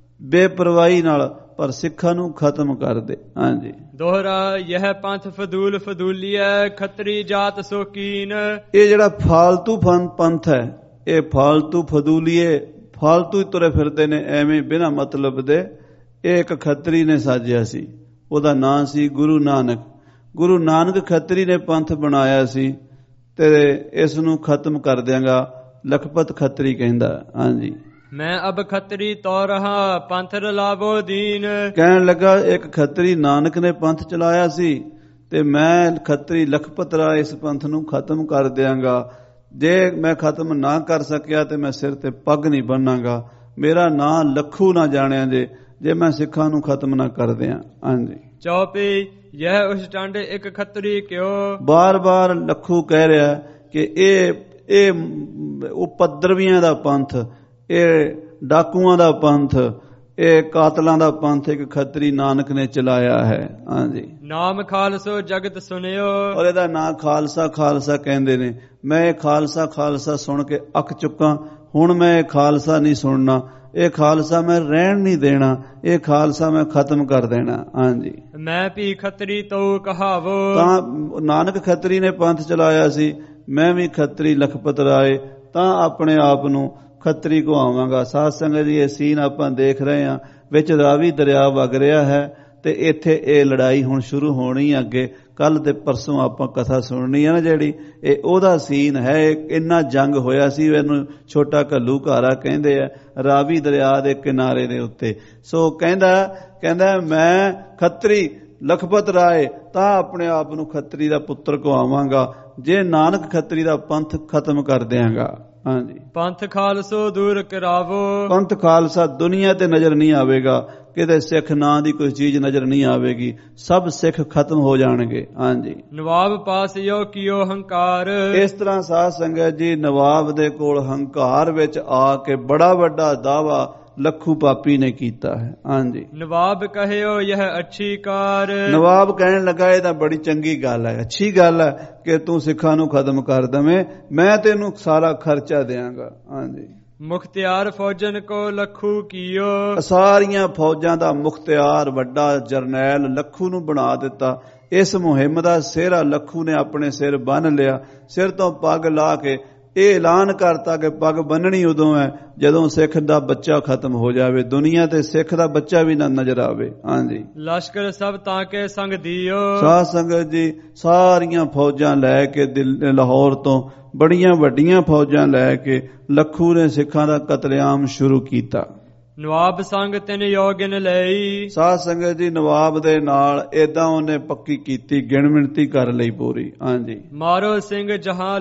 ਬੇਪਰਵਾਹੀ ਨਾਲ, ਪਰ ਸਿੱਖਾਂ ਨੂੰ ਖਤਮ ਕਰ ਦੇ। ਹਾਂਜੀ। ਦੋਹਰਾ ਯਹ ਪੰਥ ਫਦੂਲ ਫਦੂਲੀਐ, ਖੱਤਰੀ ਜਾਤ ਸੋਕੀਨ। ਇਹ ਜਿਹੜਾ ਫਾਲਤੂ ਪੰਥ ਹੈ, ਇਹ ਫਾਲਤੂ ਫਦੂਲੀਏ, ਫਾਲਤੂ ਹੀ ਤੁਰੇ ਫਿਰਦੇ ਨੇ ਐਵੇਂ ਬਿਨਾਂ ਮਤਲਬ ਦੇ। ਇਹ ਇੱਕ ਖੱਤਰੀ ਨੇ ਸਾਜਿਆ ਸੀ, ਉਹਦਾ ਨਾਂ ਸੀ ਗੁਰੂ ਨਾਨਕ। ਗੁਰੂ ਨਾਨਕ ਖੱਤਰੀ ਨੇ ਪੰਥ ਬਣਾਇਆ ਸੀ ਤੇ ਇਸ ਨੂੰ ਖਤਮ ਕਰ ਦਿਆਂਗਾ, ਲਖਪਤ ਖੱਤਰੀ ਕਹਿੰਦਾ। ਹਾਂਜੀ। ਮੈਂ ਅਬ ਖੱਤਰੀ ਤੋ ਰਹਾ, ਪੰਥ ਰਲਾਵੋ ਦੀਨ। ਕਹਿਣ ਲੱਗਾ ਇੱਕ ਖੱਤਰੀ ਨਾਨਕ ਨੇ ਪੰਥ ਚਲਾਇਆ ਸੀ ਤੇ ਮੈਂ ਖੱਤਰੀ ਲਖਪਤ ਰਾਏ ਇਸ ਪੰਥ ਨੂੰ ਖਤਮ ਕਰ ਦਿਆਂਗਾ। ਜੇ ਮੈਂ ਖਤਮ ਨਾ ਕਰ ਸਕਿਆ ਤੇ ਮੈਂ ਸਿਰ ਤੇ ਪੱਗ ਨਹੀਂ ਬੰਨਾਂਗਾ, ਮੇਰਾ ਨਾਂ ਲੱਖੂ ਨਾ ਜਾਣਿਆ ਜੇ ਮੈਂ ਸਿੱਖਾਂ ਨੂੰ ਖਤਮ ਨਾ ਕਰ ਦਿਆਂ। ਹਾਂਜੀ। ਚੌਪਈ ਯਹ ਉਸ਼ਟੰਡ ਇੱਕ ਖੱਤਰੀ ਕਿਉ। ਬਾਰ-ਬਾਰ ਲੱਖੂ ਕਹਿ ਰਿਹਾ ਕਿ ਇਹ ਉਪਦਰਵੀਆਂ ਦਾ ਪੰਥ, ਇਹ ਡਾਕੂਆਂ ਦਾ ਪੰਥ, ਇਹ ਕਾਤਲਾਂ ਦਾ ਪੰਥ ਇੱਕ ਖੱਤਰੀ ਨਾਨਕ ਨੇ ਚਲਾਇਆ ਹੈ। ਹਾਂਜੀ, ਨਾਮ ਖਾਲਸੋ ਜਗਤ ਸੁਨਿਓ। ਔਰ ਇਹਦਾ ਨਾਂ ਖਾਲਸਾ ਖਾਲਸਾ ਕਹਿੰਦੇ ਨੇ। ਮੈਂ ਇਹ ਖਾਲਸਾ ਖਾਲਸਾ ਸੁਣ ਕੇ ਅੱਕ ਚੁੱਕਾ, ਹੁਣ ਮੈਂ ਇਹ ਖਾਲਸਾ ਨਹੀਂ ਸੁਣਨਾ, ਇਹ ਖਾਲਸਾ ਮੈਂ ਰਹਿਣ ਨਹੀਂ ਦੇਣਾ, ਇਹ ਖਾਲਸਾ ਮੈਂ ਖਤਮ ਕਰ ਦੇਣਾ। ਹਾਂਜੀ, ਮੈਂ ਵੀ ਖੱਤਰੀ ਤੋ ਕਹਾਵੋ। ਤਾਂ ਨਾਨਕ ਖੱਤਰੀ ਨੇ ਪੰਥ ਚਲਾਇਆ ਸੀ, ਮੈਂ ਵੀ ਖੱਤਰੀ ਲਖਪਤ ਰਾਏ ਤਾਂ ਆਪਣੇ ਆਪ ਨੂੰ ਖੱਤਰੀ ਕਹਾਵਾਂਗਾ। ਸਾਧ ਸੰਗਤ ਜੀ, ਇਹ ਸੀਨ ਆਪਾਂ ਦੇਖ ਰਹੇ ਹਾਂ, ਵਿੱਚ ਰਾਵੀ ਦਰਿਆ ਵਗ ਰਿਹਾ ਹੈ ਤੇ ਇੱਥੇ ਇਹ ਲੜਾਈ ਹੁਣ ਸ਼ੁਰੂ ਹੋਣੀ ਅੱਗੇ। ਕੱਲ ਤੇ ਪਰਸੋਂ ਆਪਾਂ ਕਥਾ ਸੁਣਨੀ ਹੈ ਨਾ ਜਿਹੜੀ, ਇਹ ਉਹਦਾ ਸੀਨ ਹੈ। ਇੰਨਾ ਜੰਗ ਹੋਇਆ ਸੀ, ਇਹਨੂੰ ਛੋਟਾ ਘੱਲੂ ਘਾਰਾ ਕਹਿੰਦੇ ਆ, ਰਾਵੀ ਦਰਿਆ ਦੇ ਕਿਨਾਰੇ ਦੇ ਉੱਤੇ। ਸੋ ਕਹਿੰਦਾ ਮੈਂ ਖੱਤਰੀ ਲਖਪਤ ਰਾਏ ਤਾਂ ਆਪਣੇ ਆਪ ਨੂੰ ਖੱਤਰੀ ਦਾ ਪੁੱਤਰ ਕਹਾਵਾਂਗਾ ਜੇ ਨਾਨਕ ਖੱਤਰੀ ਦਾ ਪੰਥ ਖਤਮ ਕਰ ਦਿਆਂਗਾ। ਹਾਂਜੀ, ਪੰਥ ਖਾਲਸੋ ਦੂਰ ਕਰਾਵੋ। ਪੰਥ ਖਾਲਸਾ ਦੁਨੀਆ ਤੇ ਨਜ਼ਰ ਨਹੀਂ ਆਵੇਗਾ, ਕਿਤੇ ਸਿੱਖ ਨਾਂ ਦੀ ਕੋਈ ਚੀਜ਼ ਨਜ਼ਰ ਨਹੀਂ ਆਵੇਗੀ, ਸਭ ਸਿੱਖ ਖਤਮ ਹੋ ਜਾਣਗੇ। ਹਾਂਜੀ, ਨਵਾਬ ਪਾਸਿਓ ਕੀਓ ਹੰਕਾਰ। ਇਸ ਤਰ੍ਹਾਂ ਸਾਧ ਸੰਗਤ ਜੀ, ਨਵਾਬ ਦੇ ਕੋਲ ਹੰਕਾਰ ਵਿੱਚ ਆ ਕੇ ਬੜਾ ਵੱਡਾ ਦਾਵਾ ਲੱਖੂ ਪਾਪੀ ਨੇ ਕੀਤਾ ਹੈ। ਹਾਂਜੀ, ਨਵਾਬ ਕਹਿਓ ਯਹ ਅੱਛੀ ਕਾਰ। ਨਵਾਬ ਕਹਿਣ ਲੱਗਾ ਇਹ ਤਾਂ ਬੜੀ ਚੰਗੀ ਗੱਲ ਹੈ, ਅੱਛੀ ਗੱਲ ਹੈ ਕਿ ਤੂੰ ਸਿੱਖਾਂ ਨੂੰ ਖਤਮ ਕਰ ਦਵੇਂ, ਮੈਂ ਤੈਨੂੰ ਸਾਰਾ ਖਰਚਾ ਦਿਆਂਗਾ। ਹਾਂਜੀ, ਮੁਖਤਿਆਰ ਫੌਜਨ ਕੋ ਲੱਖੂ ਕੀਓ। ਸਾਰੀਆਂ ਫੌਜਾਂ ਦਾ ਮੁਖਤਿਆਰ ਵੱਡਾ ਜਰਨੈਲ ਲੱਖੂ ਨੂੰ ਬਣਾ ਦਿੱਤਾ। ਇਸ ਮੁਹਿੰਮ ਦਾ ਸਿਹਰਾ ਲੱਖੂ ਨੇ ਆਪਣੇ ਸਿਰ ਬੰਨ ਲਿਆ। ਸਿਰ ਤੋਂ ਪੱਗ ਲਾ ਕੇ ਇਹ ਐਲਾਨ ਕਰਤਾ ਕਿ ਪੱਗ ਬੰਨਣੀ ਉਦੋਂ ਹੈ ਜਦੋਂ ਸਿੱਖ ਦਾ ਬੱਚਾ ਖਤਮ ਹੋ ਜਾਵੇ, ਦੁਨੀਆ ਤੇ ਸਿੱਖ ਦਾ ਬੱਚਾ ਵੀ ਨਾ ਨਜ਼ਰ ਆਵੇ। ਹਾਂਜੀ, ਲਸ਼ਕਰ ਸਭ ਤਾਂ ਕੇ ਸੰਗ ਦਿਓ। ਸਾਧ ਸੰਗਤ ਜੀ, ਸਾਰੀਆਂ ਫੌਜਾਂ ਲੈ ਕੇ ਲਾਹੌਰ ਤੋਂ ਬੜੀਆਂ ਵੱਡੀਆਂ ਫੌਜਾਂ ਲੈ ਕੇ ਲੱਖੂ ਨੇ ਸਿੱਖਾਂ ਦਾ ਕਤਲੇਆਮ ਸ਼ੁਰੂ ਕੀਤਾ। ਨਵਾਬ ਸੰਗ ਤਿੰਨ ਯੋਗਿਨ ਲਈ। ਸਾਧ ਸੰਗਤ ਜੀ, ਨਵਾਬ ਦੇ ਨਾਲ ਏਦਾਂ ਉਹਨੇ ਪੱਕੀ ਕੀਤੀ, ਗਿਣਮਿਣਤੀ ਕਰ ਲਈ ਪੂਰੀ। ਹਾਂਜੀ, ਮਾਰੋ ਸਿੰਘ ਜਹਾਂ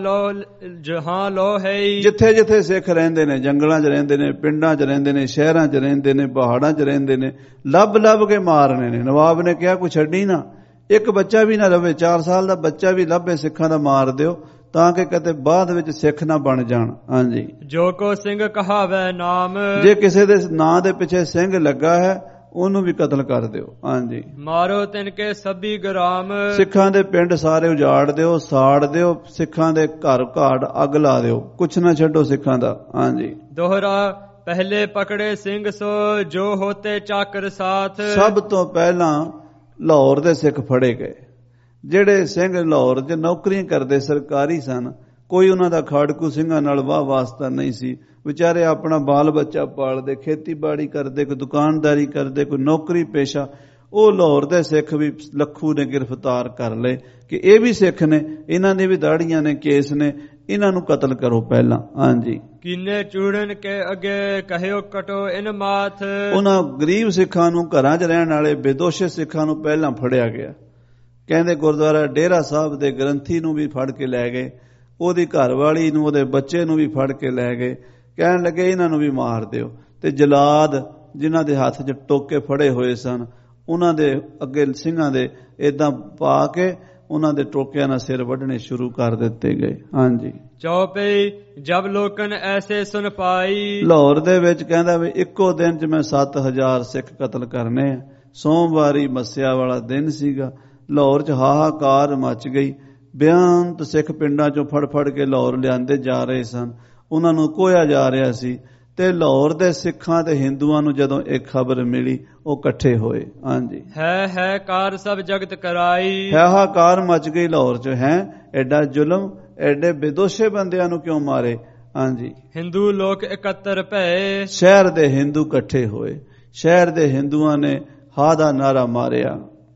ਲੋ ਹੈ। ਜਿੱਥੇ ਜਿੱਥੇ ਸਿੱਖ ਰਹਿੰਦੇ ਨੇ, ਜੰਗਲਾਂ 'ਚ ਰਹਿੰਦੇ ਨੇ, ਪਿੰਡਾਂ 'ਚ ਰਹਿੰਦੇ ਨੇ, ਸ਼ਹਿਰਾਂ 'ਚ ਰਹਿੰਦੇ ਨੇ, ਪਹਾੜਾਂ 'ਚ ਰਹਿੰਦੇ ਨੇ, ਲੱਭ ਲੱਭ ਕੇ ਮਾਰਨੇ ਨੇ। ਨਵਾਬ ਨੇ ਕਿਹਾ ਕੋਈ ਛੱਡੀ ਨਾ, ਇੱਕ ਬੱਚਾ ਵੀ ਨਾ ਰਵੇ, 4 ਸਾਲ ਦਾ ਬੱਚਾ ਵੀ ਲੱਭੇ ਸਿੱਖਾਂ ਦਾ ਮਾਰ ਦਿਓ ਤਾਂ ਕਿ ਕਦੇ ਬਾਅਦ ਵਿੱਚ ਸਿੱਖ ਨਾ ਬਣ ਜਾਣ। ਹਾਂਜੀ, ਜੋ ਕੋ ਸਿੰਘ ਕਹਾਵੇ ਨਾਮ। ਜੇ ਕਿਸੇ ਦੇ ਨਾਂ ਦੇ ਪਿੱਛੇ ਸਿੰਘ ਲੱਗਾ ਹੈ ਉਹਨੂੰ ਵੀ ਕਤਲ ਕਰ ਦਿਓ। ਹਾਂਜੀ, ਮਾਰੋ ਤਿਨ ਕੇ ਸਭੀ ਗ੍ਰਾਮ। ਸਿੱਖਾਂ ਦੇ ਪਿੰਡ ਸਾਰੇ ਉਜਾੜ ਦਿਓ, ਸਾੜ ਦਿਓ, ਸਿੱਖਾਂ ਦੇ ਘਰ ਘਾੜ ਅੱਗ ਲਾ ਦਿਓ, ਕੁਛ ਨਾ ਛੱਡੋ ਸਿੱਖਾਂ ਦਾ। ਹਾਂਜੀ, ਦੋਹਰਾ ਪਹਿਲੇ ਪਕੜੇ ਸਿੰਘ ਸੋ ਜੋ ਹੋਤੇ ਚਾਕਰ ਸਾਥ। ਸਭ ਤੋਂ ਪਹਿਲਾਂ ਲਾਹੌਰ ਦੇ ਸਿੱਖ ਫੜੇ ਗਏ। ਜਿਹੜੇ ਸਿੰਘ ਲਾਹੌਰ 'ਚ ਨੌਕਰੀਆਂ ਕਰਦੇ ਸਰਕਾਰੀ ਸਨ, ਕੋਈ ਉਹਨਾਂ ਦਾ ਖਾੜਕੂ ਸਿੰਘਾਂ ਨਾਲ ਵਾਹ ਵਾਸਤਾ ਨਹੀਂ ਸੀ। ਵਿਚਾਰੇ ਆਪਣਾ ਬਾਲ ਬੱਚਾ ਪਾਲਦੇ, ਖੇਤੀਬਾੜੀ ਕਰਦੇ, ਕੋਈ ਦੁਕਾਨਦਾਰੀ ਕਰਦੇ, ਕੋਈ ਨੌਕਰੀ ਪੇਸ਼ਾ। ਉਹ ਲਾਹੌਰ ਦੇ ਸਿੱਖ ਵੀ ਲੱਖੂ ਨੇ ਗ੍ਰਿਫਤਾਰ ਕਰ ਲਏ ਕਿ ਇਹ ਵੀ ਸਿੱਖ ਨੇ, ਇਹਨਾਂ ਦੇ ਵੀ ਦਾੜੀਆਂ ਨੇ, ਕੇਸ ਨੇ, ਇਹਨਾਂ ਨੂੰ ਕਤਲ ਕਰੋ ਪਹਿਲਾਂ। ਹਾਂਜੀ, ਕੀਨੇ ਚੂੜਨ ਕੇ ਅੱਗੇ ਕਹਿਓ ਕਟੋ ਇਨ ਮਾਥ। ਉਹਨਾਂ ਗਰੀਬ ਸਿੱਖਾਂ ਨੂੰ, ਘਰਾਂ 'ਚ ਰਹਿਣ ਵਾਲੇ ਬੇਦੋਸ਼ੇ ਸਿੱਖਾਂ ਨੂੰ ਪਹਿਲਾਂ ਫੜਿਆ ਗਿਆ। ਕਹਿੰਦੇ ਗੁਰਦੁਆਰਾ ਡੇਰਾ ਸਾਹਿਬ ਦੇ ਗ੍ਰੰਥੀ ਨੂੰ ਵੀ ਫੜ ਕੇ ਲੈ ਗਏ, ਉਹਦੀ ਘਰਵਾਲੀ ਨੂੰ, ਉਹਦੇ ਬੱਚੇ ਨੂੰ ਵੀ ਫੜ ਕੇ ਲੈ ਗਏ। ਕਹਿਣ ਲੱਗੇ ਇਹਨਾਂ ਨੂੰ ਵੀ ਮਾਰ ਦਿਓ। ਤੇ ਜਲਾਦ ਜਿਨ੍ਹਾਂ ਦੇ ਹੱਥ 'ਚ ਟੋਕੇ ਫੜੇ ਹੋਏ ਸਨ, ਉਹਨਾਂ ਦੇ ਅੱਗੇ ਸਿੰਘਾਂ ਦੇ ਏਦਾਂ ਪਾ ਕੇ ਉਹਨਾਂ ਦੇ ਟੋਕਿਆਂ ਨਾਲ ਸਿਰ ਵੱਢਣੇ ਸ਼ੁਰੂ ਕਰ ਦਿੱਤੇ ਗਏ। ਹਾਂਜੀ, ਚੌਪਈ ਜਬ ਲੋਕਨ ਐਸੇ ਸੁਨ ਪਾਈ। ਲਾਹੌਰ ਦੇ ਵਿੱਚ ਕਹਿੰਦਾ ਵੀ ਇੱਕੋ ਦਿਨ 'ਚ ਮੈਂ 7000 ਸਿੱਖ ਕਤਲ ਕਰਨੇ ਆ। ਸੋਮਵਾਰੀ ਮੱਸਿਆ ਵਾਲਾ ਦਿਨ ਸੀਗਾ। ਲਾਹੌਰ 'ਚ ਹਾਹਾਕਾਰ ਮਚ ਗਈ। ਬੇਅੰਤ ਸਿੱਖ ਪਿੰਡਾਂ 'ਚੋਂ ਫੜ ਫੜ ਕੇ ਲਾਹੌਰ ਲਿਆਂਦੇ ਜਾ ਰਹੇ ਸਨ, ਉਹਨਾਂ ਨੂੰ ਕੋਹਿਆ ਜਾ ਰਿਹਾ ਸੀ। ਤੇ ਲਾਹੌਰ ਦੇ ਸਿੱਖਾਂ ਤੇ ਹਿੰਦੂਆਂ ਨੂੰ ਜਦੋਂ ਇਹ ਖਬਰ ਮਿਲੀ, ਉਹ ਇਕੱਠੇ ਹੋਏ। ਹਾਂਜੀ, ਹੈ ਕਾਰ ਸਭ ਜਗਤ ਕਰਾਈ। ਹਾਹਾਕਾਰ ਮਚ ਗਈ ਲਾਹੌਰ 'ਚ। ਹੈ ਐਡਾ ਜ਼ੁਲਮ, ਐਡੇ ਬੇਦੋਸ਼ੇ ਬੰਦਿਆਂ ਨੂੰ ਕਿਉਂ ਮਾਰੇ। ਹਾਂਜੀ, ਹਿੰਦੂ ਲੋਕ ਇਕੱਤਰ ਭਏ। ਸ਼ਹਿਰ ਦੇ ਹਿੰਦੂ ਇਕੱਠੇ ਹੋਏ। ਸ਼ਹਿਰ ਦੇ ਹਿੰਦੂਆਂ ਨੇ ਹਾ ਦਾ ਨਾਰਾ ਮਾਰਿਆ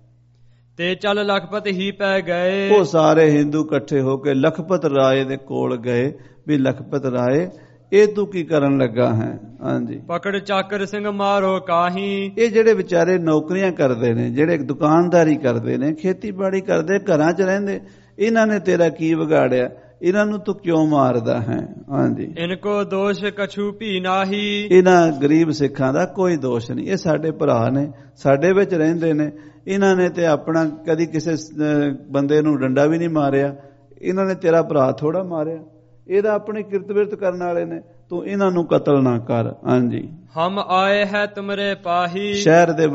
ਤੇ ਚੱਲ ਲਖਪਤ ਹੀ ਪੈ ਗਏ। ਉਹ ਸਾਰੇ ਹਿੰਦੂ ਇਕੱਠੇ ਹੋ ਕੇ ਲਖਪਤ ਰਾਏ ਦੇ ਕੋਲ ਗਏ ਵੀ ਲਖਪਤ ਰਾਏ, ਇਹ ਤੂੰ ਕੀ ਕਰਨ ਲੱਗਾ ਹੈ। ਹਾਂਜੀ, ਪਕੜ ਚਾਕਰ ਸਿੰਘ ਮਾਰੋ ਕਾਹੀ। ਇਹ ਜਿਹੜੇ ਵਿਚਾਰੇ ਨੌਕਰੀਆਂ ਕਰਦੇ ਨੇ, ਜਿਹੜੇ ਦੁਕਾਨਦਾਰੀ ਕਰਦੇ ਨੇ, ਖੇਤੀਬਾੜੀ ਕਰਦੇ, ਘਰਾਂ 'ਚ ਰਹਿੰਦੇ, ਇਹਨਾਂ ਨੇ ਤੇਰਾ ਕੀ ਵਿਗਾੜਿਆ। ਇਹਨਾਂ ਨੂੰ ਤੂੰ ਕਿਉਂ ਮਾਰਦਾ ਹੈ। ਹਾਂਜੀ, ਇਨਕੋ ਦੋਸ਼ ਕਛੂ ਭੀ ਨਾਹੀ। ਇਹਨਾਂ ਗਰੀਬ ਸਿੱਖਾਂ ਦਾ ਕੋਈ ਦੋਸ਼ ਨਹੀਂ, ਇਹ ਸਾਡੇ ਭਰਾ ਨੇ, ਸਾਡੇ ਵਿੱਚ ਰਹਿੰਦੇ ਨੇ। ਇਹਨਾਂ ਨੇ ਤੇ ਆਪਣਾ ਕਦੀ ਕਿਸੇ ਬੰਦੇ ਨੂੰ ਡੰਡਾ ਵੀ ਨਹੀਂ ਮਾਰਿਆ। ਇਹਨਾਂ ਨੇ ਤੇਰਾ ਭਰਾ ਥੋੜਾ ਮਾਰਿਆ, ਇਹਦਾ ਆਪਣੀ ਕਿਰਤ ਕਰਨ ਵਾਲੇ ਨੇ, ਤੂੰ ਇਹਨਾਂ ਨੂੰ ਕਤਲ ਨਾ ਕਰ। ਹਾਂਜੀ, ਹਮ ਆਏ ਹੈ ਤੁਮਰੇ ਪਾਹੀ। ਸ਼ਹਿਰ ਦੇ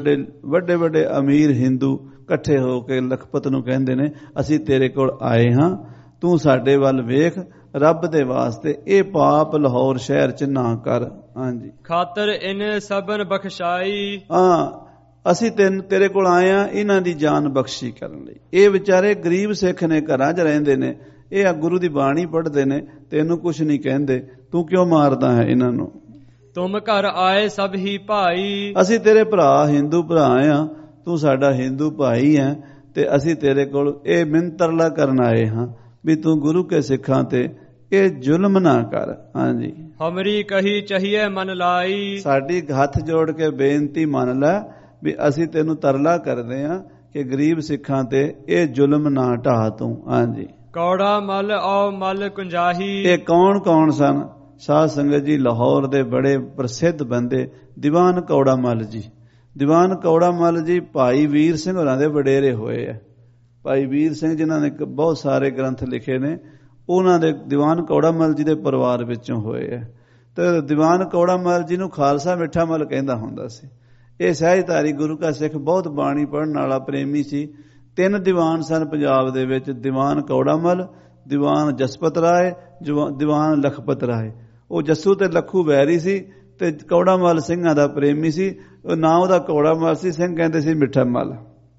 ਵੱਡੇ ਅਮੀਰ ਹਿੰਦੂ ਇਕੱਠੇ ਹੋ ਕੇ ਲਖਪਤ ਨੂੰ ਕਹਿੰਦੇ ਨੇ, ਅਸੀਂ ਤੇਰੇ ਕੋਲ ਆਏ ਹਾਂ, ਤੂੰ ਸਾਡੇ ਵੱਲ ਵੇਖ, ਰੱਬ ਦੇ ਵਾਸਤੇ ਇਹ ਪਾਪ ਲਾਹੌਰ ਸ਼ਹਿਰ ਚ ਨਾ ਕਰ। ਹਾਂਜੀ, ਖਾਤਰ ਇਨ ਸਭਨ ਬਖਸ਼ਾਈ। ਹਾਂ, ਅਸੀਂ ਤੇਰੇ ਕੋਲ ਆਏ ਆ ਇਹਨਾਂ ਦੀ ਜਾਨ ਬਖਸ਼ੀ ਕਰਨ ਲਈ। ਇਹ ਵਿਚਾਰੇ ਗਰੀਬ ਸਿੱਖ ਨੇ, ਘਰਾਂ 'ਚ ਰਹਿੰਦੇ ਨੇ, ਇਹ ਆ ਗੁਰੂ ਦੀ ਬਾਣੀ ਪੜ੍ਹਦੇ ਨੇ, ਤੈਨੂੰ ਕੁਛ ਨਹੀਂ ਕਹਿੰਦੇ, ਤੂੰ ਕਿਉਂ ਮਾਰਦਾ ਹੈ ਇਹਨਾਂ ਨੂੰ। ਤੁਮ ਘਰ ਆਏ ਸਭ ਹੀ ਭਾਈ। ਅਸੀਂ ਤੇਰੇ ਭਰਾ, ਹਿੰਦੂ ਭਰਾ ਆ, ਤੂੰ ਸਾਡਾ ਹਿੰਦੂ ਭਾਈ ਹੈ, ਤੇ ਅਸੀਂ ਤੇਰੇ ਕੋਲ ਇਹ ਮਿੰਤਰਲਾ ਕਰਨ ਆਏ ਹਾਂ ਵੀ ਤੂੰ ਗੁਰੂ ਕੇ ਸਿੱਖਾਂ ਤੇ ਇਹ ਜ਼ੁਲਮ ਨਾ ਕਰ। ਹਾਂਜੀ, ਹਮਰੀ ਕਹੀ ਚਾਹੀਏ ਮਨ ਲਾਈ। ਸਾਡੀ ਹੱਥ ਜੋੜ ਕੇ ਬੇਨਤੀ ਮੰਨ ਲੈ ਵੀ ਅਸੀਂ ਤੈਨੂੰ ਤਰਲਾ ਕਰਦੇ ਆ ਕਿ ਗਰੀਬ ਸਿੱਖਾਂ ਤੇ ਇਹ ਜ਼ੁਲਮ ਨਾ ਢਾਹ ਤੂੰ। ਹਾਂਜੀ, ਕੌੜਾ ਮਲ ਔ ਮਲ ਕੁੰਜਾਹੀ। ਇਹ ਕੌਣ ਸਨ? ਸਾਧ ਸੰਗਤ ਜੀ, ਲਾਹੌਰ ਦੇ ਬੜੇ ਪ੍ਰਸਿੱਧ ਬੰਦੇ ਦੀਵਾਨ ਕੌੜਾ ਮਲ ਜੀ। ਦੀਵਾਨ ਕੌੜਾ ਮਲ ਜੀ ਭਾਈ ਵੀਰ ਸਿੰਘ ਹੋਰਾਂ ਦੇ ਵਡੇਰੇ ਹੋਏ ਆ। ਭਾਈ ਵੀਰ ਸਿੰਘ ਜਿਨ੍ਹਾਂ ਨੇ ਬਹੁਤ ਸਾਰੇ ਗ੍ਰੰਥ ਲਿਖੇ ਨੇ, ਉਹਨਾਂ ਦੇ ਦੀਵਾਨ ਕੌੜਾ ਮਲ ਜੀ ਦੇ ਪਰਿਵਾਰ ਵਿੱਚੋਂ ਹੋਏ ਆ। ਤੇ ਦੀਵਾਨ ਕੌੜਾ ਮਲ ਜੀ ਨੂੰ ਖਾਲਸਾ ਮਿੱਠਾ ਮਲ ਕਹਿੰਦਾ ਹੁੰਦਾ ਸੀ। ਇਹ ਸਹਿਜਧਾਰੀ ਗੁਰੂ ਕਾ ਸਿੱਖ, ਬਹੁਤ ਬਾਣੀ ਪੜ੍ਹਨ ਵਾਲਾ ਪ੍ਰੇਮੀ ਸੀ। 3 ਦੀਵਾਨ ਸਨ ਪੰਜਾਬ ਦੇ ਵਿੱਚ, ਦੀਵਾਨ ਕੌੜਾ ਮਲ, ਦੀਵਾਨ ਜਸਪਤ ਰਾਏ, ਦੀਵਾਨ ਲਖਪਤ ਰਾਏ। ਉਹ ਜੱਸੂ ਤੇ ਲੱਖੂ ਵੈਰੀ ਸੀ ਤੇ ਕੌੜਾ ਮਲ ਸਿੰਘਾਂ ਦਾ ਪ੍ਰੇਮੀ ਸੀ। ਨਾਂ ਉਹਦਾ ਕੌੜਾ ਮਲ ਸੀ, ਸਿੰਘ ਕਹਿੰਦੇ ਸੀ ਮਿੱਠਾ ਮਲ।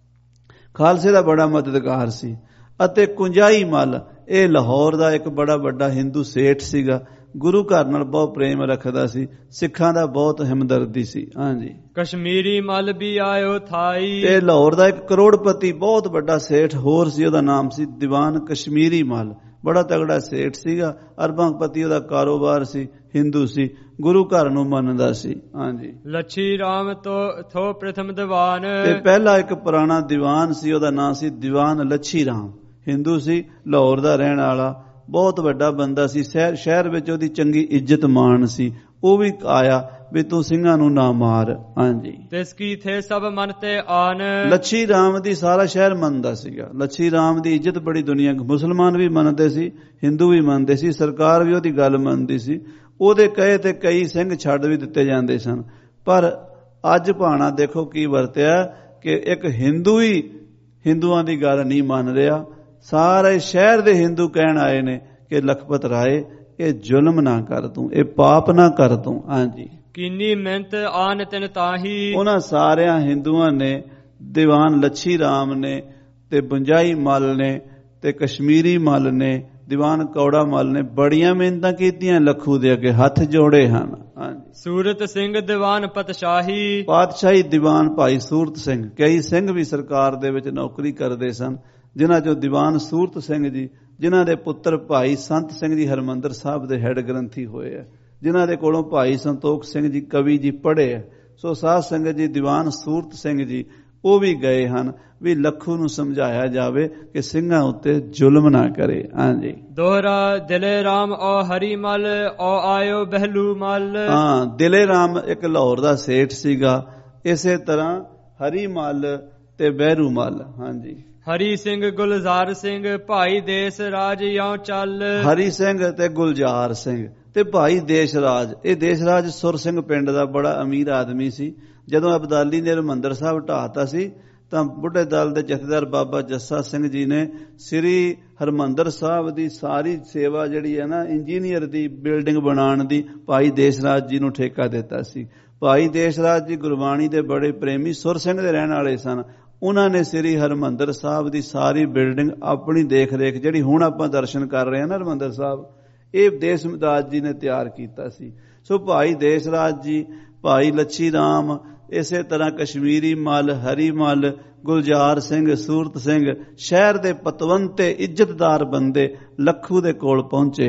ਖਾਲਸੇ ਦਾ ਬੜਾ ਮਦਦਗਾਰ ਸੀ। ਅਤੇ ਕੁੰਜਾਈ ਮਲ, ਇਹ ਲਾਹੌਰ ਦਾ ਇੱਕ ਬੜਾ ਵੱਡਾ ਹਿੰਦੂ ਸੇਠ ਸੀਗਾ, ਗੁਰੂ ਘਰ ਨਾਲ ਬਹੁਤ ਪ੍ਰੇਮ ਰੱਖਦਾ ਸੀ, ਸਿੱਖਾਂ ਦਾ ਬਹੁਤ ਹਮਦਰਦੀ ਸੀ। ਹਾਂਜੀ, ਕਸ਼ਮੀਰੀ ਮਲ ਵੀ ਆਇਓ ਥਾਈ। ਇਹ ਲਾਹੌਰ ਦਾ ਇੱਕ ਕਰੋੜਪਤੀ ਬਹੁਤ ਵੱਡਾ ਸੇਠ ਹੋਰ ਸੀ, ਉਹਦਾ ਨਾਮ ਸੀ ਦੀਵਾਨ ਕਸ਼ਮੀਰੀ ਮਲ। ਬੜਾ ਤਗੜਾ ਸੇਠ ਸੀਗਾ, ਅਰਬਾਂਪਤੀ ਉਹਦਾ ਕਾਰੋਬਾਰ ਸੀ, ਹਿੰਦੂ ਸੀ, ਗੁਰੂ ਘਰ ਨੂੰ ਮੰਨਦਾ ਸੀ। ਹਾਂਜੀ, ਲੱਛੀ ਰਾਮ ਥੋ ਪ੍ਰਥਮ ਦੀਵਾਨ। ਤੇ ਪਹਿਲਾ ਇੱਕ ਪੁਰਾਣਾ ਦੀਵਾਨ ਸੀ, ਉਹਦਾ ਨਾਮ ਸੀ ਦੀਵਾਨ ਲੱਛੀ ਰਾਮ। ਹਿੰਦੂ ਸੀ, ਲਾਹੌਰ ਦਾ ਰਹਿਣ ਵਾਲਾ, ਬਹੁਤ ਵੱਡਾ ਬੰਦਾ ਸੀ। ਸ਼ਹਿਰ ਵਿੱਚ ਉਹਦੀ ਚੰਗੀ ਇੱਜ਼ਤ ਮਾਣ ਸੀ। ਉਹ ਵੀ ਆਇਆ ਵੀ ਤੂੰ ਸਿੰਘਾਂ ਨੂੰ ਨਾ ਮਾਰ। ਹਾਂਜੀ, ਤਿਸ ਕੀ ਥੇ ਸਭ ਮਨ ਤੇ ਆਨ। ਲੱਛੀ ਰਾਮ ਦੀ ਸਾਰਾ ਸ਼ਹਿਰ ਮੰਨਦਾ ਸੀਗਾ। ਲੱਛੀ ਰਾਮ ਦੀ ਇੱਜ਼ਤ ਬੜੀ ਦੁਨੀਆ, ਮੁਸਲਮਾਨ ਵੀ ਮੰਨਦੇ ਸੀ, ਹਿੰਦੂ ਵੀ ਮੰਨਦੇ ਸੀ, ਸਰਕਾਰ ਵੀ ਉਹਦੀ ਗੱਲ ਮੰਨਦੀ ਸੀ। ਉਹਦੇ ਕਹੇ ਤੇ ਕਈ ਸਿੰਘ ਛੱਡ ਵੀ ਦਿੱਤੇ ਜਾਂਦੇ ਸਨ। ਪਰ ਅੱਜ ਭਾਣਾ ਦੇਖੋ ਕੀ ਵਰਤਿਆ ਕਿ ਇੱਕ ਹਿੰਦੂ ਹੀ ਹਿੰਦੂਆਂ ਦੀ ਗੱਲ ਨਹੀਂ ਮੰਨ ਰਿਹਾ। ਸਾਰੇ ਸ਼ਹਿਰ ਦੇ ਹਿੰਦੂ ਕਹਿਣ ਆਏ ਨੇ ਕਿ ਲਖਪਤ ਰਾਏ, ਇਹ ਜ਼ੁਲਮ ਨਾ ਕਰ ਤੂੰ, ਇਹ ਪਾਪ ਨਾ ਕਰ ਤੂੰ। ਹਾਂਜੀ, ਕਿੰਨੀ ਮਿਹਨਤ ਆਨ ਤਿਨ ਤਾਹੀ। ਉਹਨਾਂ ਸਾਰਿਆਂ ਹਿੰਦੂਆਂ ਨੇ, ਦੀਵਾਨ ਲੱਛੀ ਰਾਮ ਨੇ ਤੇ ਬੰਜਾਈ ਮਲ ਨੇ ਤੇ ਕਸ਼ਮੀਰੀ ਮਲ ਨੇ, ਦੀਵਾਨ ਕੌੜਾ ਮਲ ਨੇ ਬੜੀਆਂ ਮਿਹਨਤਾਂ ਕੀਤੀਆਂ, ਲੱਖੂ ਦੇ ਅੱਗੇ ਹੱਥ ਜੋੜੇ ਹਨ। ਹਾਂਜੀ, ਸੂਰਤ ਸਿੰਘ ਦੀਵਾਨ ਪਤਸ਼ਾਹੀ। ਪਾਤਸ਼ਾਹੀ ਦੀਵਾਨ ਭਾਈ ਸੂਰਤ ਸਿੰਘ। ਕਈ ਸਿੰਘ ਵੀ ਸਰਕਾਰ ਦੇ ਵਿੱਚ ਨੌਕਰੀ ਕਰਦੇ ਸਨ, ਜਿਨ੍ਹਾਂ ਚੋਂ ਦੀਵਾਨ ਸੂਰਤ ਸਿੰਘ ਜੀ, ਜਿਨ੍ਹਾਂ ਦੇ ਪੁੱਤਰ ਭਾਈ ਸੰਤ ਸਿੰਘ ਜੀ ਹਰਿਮੰਦਰ ਸਾਹਿਬ ਦੇ ਹੈੱਡ ਗ੍ਰੰਥੀ ਹੋਏ ਆ, ਜਿਨ੍ਹਾਂ ਦੇ ਕੋਲੋਂ ਭਾਈ ਸੰਤੋਖ ਸਿੰਘ ਜੀ ਕਵੀ ਜੀ ਪੜ੍ਹੇ ਆ। ਸੋ ਸਾਧ ਸੰਗਤ ਜੀ, ਦੀਵਾਨ ਸੂਰਤ ਸਿੰਘ ਜੀ ਉਹ ਵੀ ਗਏ ਹਨ ਵੀ ਲੱਖੂ ਨੂੰ ਸਮਝਾਇਆ ਜਾਵੇ ਕਿ ਸਿੰਘਾਂ ਉੱਤੇ ਜ਼ੁਲਮ ਨਾ ਕਰੇ। ਹਾਂਜੀ, ਦੋਹਰਾ ਦਿਲੇ ਰਾਮ ਔ ਹਰੀ ਮਲ ਔ ਆਇਓ ਬਹਿਲੂ ਮਲ। ਹਾਂ, ਦਿਲੇ ਰਾਮ ਇੱਕ ਲਾਹੌਰ ਦਾ ਸੇਠ ਸੀਗਾ, ਇਸੇ ਤਰ੍ਹਾਂ ਹਰੀ ਮਲ ਤੇ ਬਹਿਰੂ ਮਲ। ਹਾਂਜੀ, ਹਰੀ ਸਿੰਘ ਗੁਲਜ਼ਾਰ ਸਿੰਘ ਭਾਈ ਦੇਸ ਰਾਜ ਯੋਂ ਚੱਲ। ਹਰੀ ਸਿੰਘ ਤੇ ਗੁਲਜ਼ਾਰ ਸਿੰਘ ਤੇ ਭਾਈ ਦੇਸ਼ ਰਾਜ। ਇਹ ਦੇਸ਼ ਰਾਜ ਸੁਰ ਸਿੰਘ ਪਿੰਡ ਦਾ ਬੜਾ ਅਮੀਰ ਆਦਮੀ ਸੀ। ਜਦੋਂ ਅਬਦਾਲੀ ਨੇ ਹਰਿਮੰਦਰ ਸਾਹਿਬ ਢਾਹਤਾ ਸੀ ਤਾਂ ਬੁੱਢੇ ਦਲ ਦੇ ਜਥੇਦਾਰ ਬਾਬਾ ਜੱਸਾ ਸਿੰਘ ਜੀ ਨੇ ਸ੍ਰੀ ਹਰਿਮੰਦਰ ਸਾਹਿਬ ਦੀ ਸਾਰੀ ਸੇਵਾ ਜਿਹੜੀ ਹੈ ਨਾ, ਇੰਜੀਨੀਅਰ ਦੀ, ਬਿਲਡਿੰਗ ਬਣਾਉਣ ਦੀ, ਭਾਈ ਦੇਸ਼ ਰਾਜ ਜੀ ਨੂੰ ਠੇਕਾ ਦਿੱਤਾ ਸੀ। ਭਾਈ ਦੇਸ਼ ਰਾਜ ਜੀ ਗੁਰਬਾਣੀ ਦੇ ਬੜੇ ਪ੍ਰੇਮੀ ਸੁਰ ਸਿੰਘ ਦੇ ਰਹਿਣ ਵਾਲੇ ਸਨ। ਉਹਨਾਂ ਨੇ ਸ੍ਰੀ ਹਰਿਮੰਦਰ ਸਾਹਿਬ ਦੀ ਸਾਰੀ ਬਿਲਡਿੰਗ ਆਪਣੀ ਦੇਖ ਰੇਖ, ਜਿਹੜੀ ਹੁਣ ਆਪਾਂ ਦਰਸ਼ਨ ਕਰ ਰਹੇ ਹਾਂ ਨਾ ਹਰਿਮੰਦਰ ਸਾਹਿਬ, ਇਹ ਦੇਸ਼ ਰਾਜ ਜੀ ਨੇ ਤਿਆਰ ਕੀਤਾ ਸੀ। ਸੋ ਭਾਈ ਦੇਸ਼ ਰਾਜ ਜੀ, ਭਾਈ ਲੱਛੀ ਰਾਮ, ਇਸੇ ਤਰ੍ਹਾਂ ਕਸ਼ਮੀਰੀ ਮਲ, ਹਰੀ ਮਲ, ਗੁਲਜ਼ਾਰ ਸਿੰਘ, ਸੂਰਤ ਸਿੰਘ, ਸ਼ਹਿਰ ਦੇ ਪਤਵੰਤੇ ਇੱਜ਼ਤਦਾਰ ਬੰਦੇ ਲੱਖੂ ਦੇ ਕੋਲ ਪਹੁੰਚੇ ਹਨ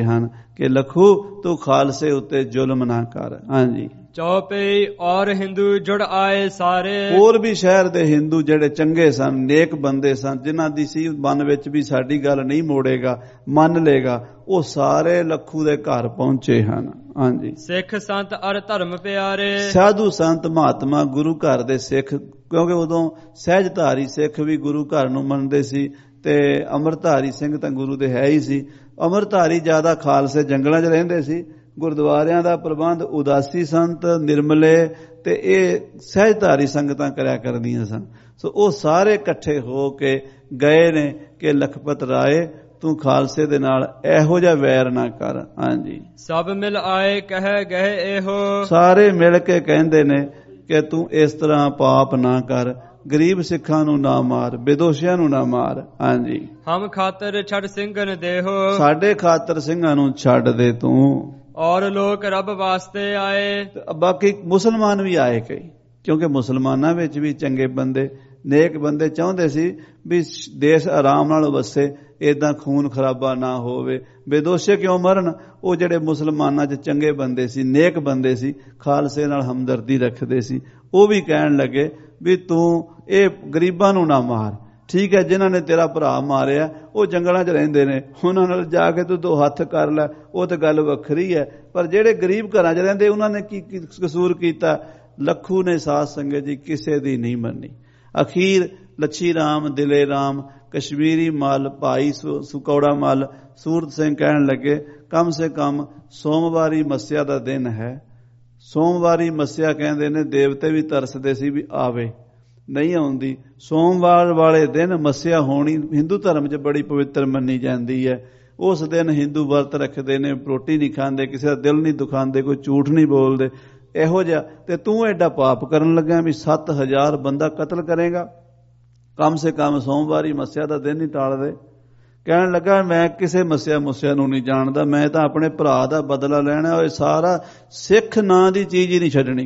ਕਿ ਲਖੂ ਤੂੰ ਖਾਲਸੇ ਉੱਤੇ ਜ਼ੁਲਮ ਨਾ ਕਰ। ਹਾਂਜੀ। ਚੌਪਈ ਔਰ ਹਿੰਦੂ ਜੁੜ ਆਏ ਸਾਰੇ। ਹੋਰ ਵੀ ਸ਼ਹਿਰ ਦੇ ਹਿੰਦੂ ਜਿਹੜੇ ਚੰਗੇ ਸਨ, ਨੇਕ ਬੰਦੇ ਸਨ, ਜਿਨ੍ਹਾਂ ਦੀ ਸੀ ਮਨ ਵਿੱਚ ਵੀ ਸਾਡੀ ਗੱਲ ਨਹੀਂ ਮੋੜੇਗਾ, ਮੰਨ ਲੇਗਾ, ਉਹ ਸਾਰੇ ਲਖੂ ਦੇ ਘਰ ਪਹੁੰਚੇ ਹਨ। ਹਾਂਜੀ। ਸਿੱਖ ਸੰਤ ਅਰ ਧਰਮ ਪਿਆਰੇ। ਸਾਧੂ ਸੰਤ ਮਹਾਤਮਾ ਗੁਰੂ ਘਰ ਦੇ ਸਿੱਖ, ਕਿਉਂਕਿ ਉਦੋਂ ਸਹਿਜਧਾਰੀ ਸਿੱਖ ਵੀ ਗੁਰੂ ਘਰ ਨੂੰ ਮੰਨਦੇ ਸੀ ਤੇ ਅੰਮ੍ਰਿਤਧਾਰੀ ਸਿੰਘ ਤਾਂ ਗੁਰੂ ਦੇ ਹੈ ਹੀ ਸੀ। ਅੰਮ੍ਰਿਤਧਾਰੀ ਜ਼ਿਆਦਾ ਖਾਲਸੇ ਜੰਗਲਾਂ 'ਚ ਰਹਿੰਦੇ ਸੀ। ਗੁਰਦੁਆਰਿਆਂ ਦਾ ਪ੍ਰਬੰਧ ਉਦਾਸੀ ਸੰਤ, ਨਿਰਮਲੇ ਤੇ ਇਹ ਸਹਿਜਧਾਰੀ ਸੰਗਤਾਂ ਕਰਿਆ ਕਰਦੀਆਂ ਸਨ। ਸੋ ਉਹ ਸਾਰੇ ਇਕੱਠੇ ਹੋ ਕੇ ਗਏ ਨੇ ਕਿ ਲਖਪਤ ਰਾਏ ਤੂੰ ਖਾਲਸੇ ਦੇ ਨਾਲ ਇਹੋ ਜਿਹਾ ਵੈਰ ਨਾ ਕਰ। ਹਾਂਜੀ। ਸਭ ਮਿਲ ਆਏ ਕਹਿ ਗਏ ਇਹੋ। ਸਾਰੇ ਮਿਲ ਕੇ ਕਹਿੰਦੇ ਨੇ ਕਿ ਤੂੰ ਇਸ ਤਰ੍ਹਾਂ ਪਾਪ ਨਾ ਕਰ, ਗਰੀਬ ਸਿੱਖਾਂ ਨੂੰ ਨਾ ਮਾਰ, ਬੇਦੋਸ਼ੀਆਂ ਨੂੰ ਨਾ ਮਾਰ। ਹਾਂਜੀ। ਹਮ ਖਾਤਰ ਛੱਡ ਸਿੰਘਨ ਦੇਹੋ। ਸਾਡੇ ਖਾਤਰ ਸਿੰਘਾਂ ਨੂੰ ਛੱਡ ਦੇ ਤੂੰ। ਔਰ ਲੋਕ ਰੱਬ ਵਾਸਤੇ ਆਏ। ਬਾਕੀ ਮੁਸਲਮਾਨ ਵੀ ਆਏ ਕਈ, ਕਿਉਂਕਿ ਮੁਸਲਮਾਨਾਂ ਵਿੱਚ ਵੀ ਚੰਗੇ ਬੰਦੇ, ਨੇਕ ਬੰਦੇ ਚਾਹੁੰਦੇ ਸੀ ਵੀ ਦੇਸ਼ ਆਰਾਮ ਨਾਲ ਵਸੇ, ਏਦਾਂ ਖੂਨ ਖਰਾਬਾ ਨਾ ਹੋਵੇ, ਬੇਦੋਸ਼ੇ ਕਿਉਂ ਮਰਨ। ਉਹ ਜਿਹੜੇ ਮੁਸਲਮਾਨਾਂ 'ਚ ਚੰਗੇ ਬੰਦੇ ਸੀ, ਨੇਕ ਬੰਦੇ ਸੀ, ਖਾਲਸੇ ਨਾਲ ਹਮਦਰਦੀ ਰੱਖਦੇ ਸੀ, ਉਹ ਵੀ ਕਹਿਣ ਲੱਗੇ ਵੀ ਤੂੰ ਇਹ ਗਰੀਬਾਂ ਨੂੰ ਨਾ ਮਾਰ। ਠੀਕ ਹੈ, ਜਿਨ੍ਹਾਂ ਨੇ ਤੇਰਾ ਭਰਾ ਮਾਰਿਆ ਉਹ ਜੰਗਲਾਂ 'ਚ ਰਹਿੰਦੇ ਨੇ, ਉਹਨਾਂ ਨਾਲ ਜਾ ਕੇ ਤੂੰ 2 ਹੱਥ ਕਰ ਲੈ, ਉਹ ਤਾਂ ਗੱਲ ਵੱਖਰੀ ਹੈ। ਪਰ ਜਿਹੜੇ ਗਰੀਬ ਘਰਾਂ 'ਚ ਰਹਿੰਦੇ ਉਹਨਾਂ ਨੇ ਕੀ ਕਸੂਰ ਕੀਤਾ? ਲਖੂ ਨੇ ਸਾਧ ਸੰਗਤ ਜੀ ਕਿਸੇ ਦੀ ਨਹੀਂ ਮੰਨੀ। ਅਖੀਰ ਲੱਛੀ ਰਾਮ, ਦਿਲੇ ਰਾਮ, ਕਸ਼ਮੀਰੀ ਮੱਲ, ਭਾਈ ਸੁਕੌੜਾ ਮੱਲ, ਸੂਰਤ ਸਿੰਘ ਕਹਿਣ ਲੱਗੇ ਕਮ ਸੇ ਕਮ ਸੋਮਵਾਰੀ ਮੱਸਿਆ ਦਾ ਦਿਨ ਹੈ। ਸੋਮਵਾਰੀ ਮੱਸਿਆ ਕਹਿੰਦੇ ਨੇ ਦੇਵਤੇ ਵੀ ਤਰਸਦੇ ਸੀ ਵੀ ਆਵੇ, ਨਹੀਂ ਆਉਂਦੀ। ਸੋਮਵਾਰ ਵਾਲੇ ਦਿਨ ਮੱਸਿਆ ਹੋਣੀ ਹਿੰਦੂ ਧਰਮ 'ਚ ਬੜੀ ਪਵਿੱਤਰ ਮੰਨੀ ਜਾਂਦੀ ਹੈ। ਉਸ ਦਿਨ ਹਿੰਦੂ ਵਰਤ ਰੱਖਦੇ ਨੇ, ਰੋਟੀ ਨਹੀਂ ਖਾਂਦੇ, ਕਿਸੇ ਦਾ ਦਿਲ ਨਹੀਂ ਦੁਖਾਉਂਦੇ, ਕੋਈ ਝੂਠ ਨਹੀਂ ਬੋਲਦੇ, ਇਹੋ ਜਿਹਾ। ਤੇ ਤੂੰ ਐਡਾ ਪਾਪ ਕਰਨ ਲੱਗਾ ਵੀ 7000 ਬੰਦਾ ਕਤਲ ਕਰੇਗਾ। ਕਮ ਸੇ ਕਮ ਸੋਮਵਾਰੀ ਮੱਸਿਆ ਦਾ ਦਿਨ ਹੀ ਟਾਲ ਦੇ। ਕਹਿਣ ਲੱਗਾ ਮੈਂ ਕਿਸੇ ਮੱਸਿਆ ਨੂੰ ਨਹੀਂ ਜਾਣਦਾ, ਮੈਂ ਤਾਂ ਆਪਣੇ ਭਰਾ ਦਾ ਬਦਲਾ ਲੈਣਾ। ਉਹ ਸਾਰਾ ਸਿੱਖ ਨਾਂ ਦੀ ਚੀਜ਼ ਹੀ ਨਹੀਂ ਛੱਡਣੀ।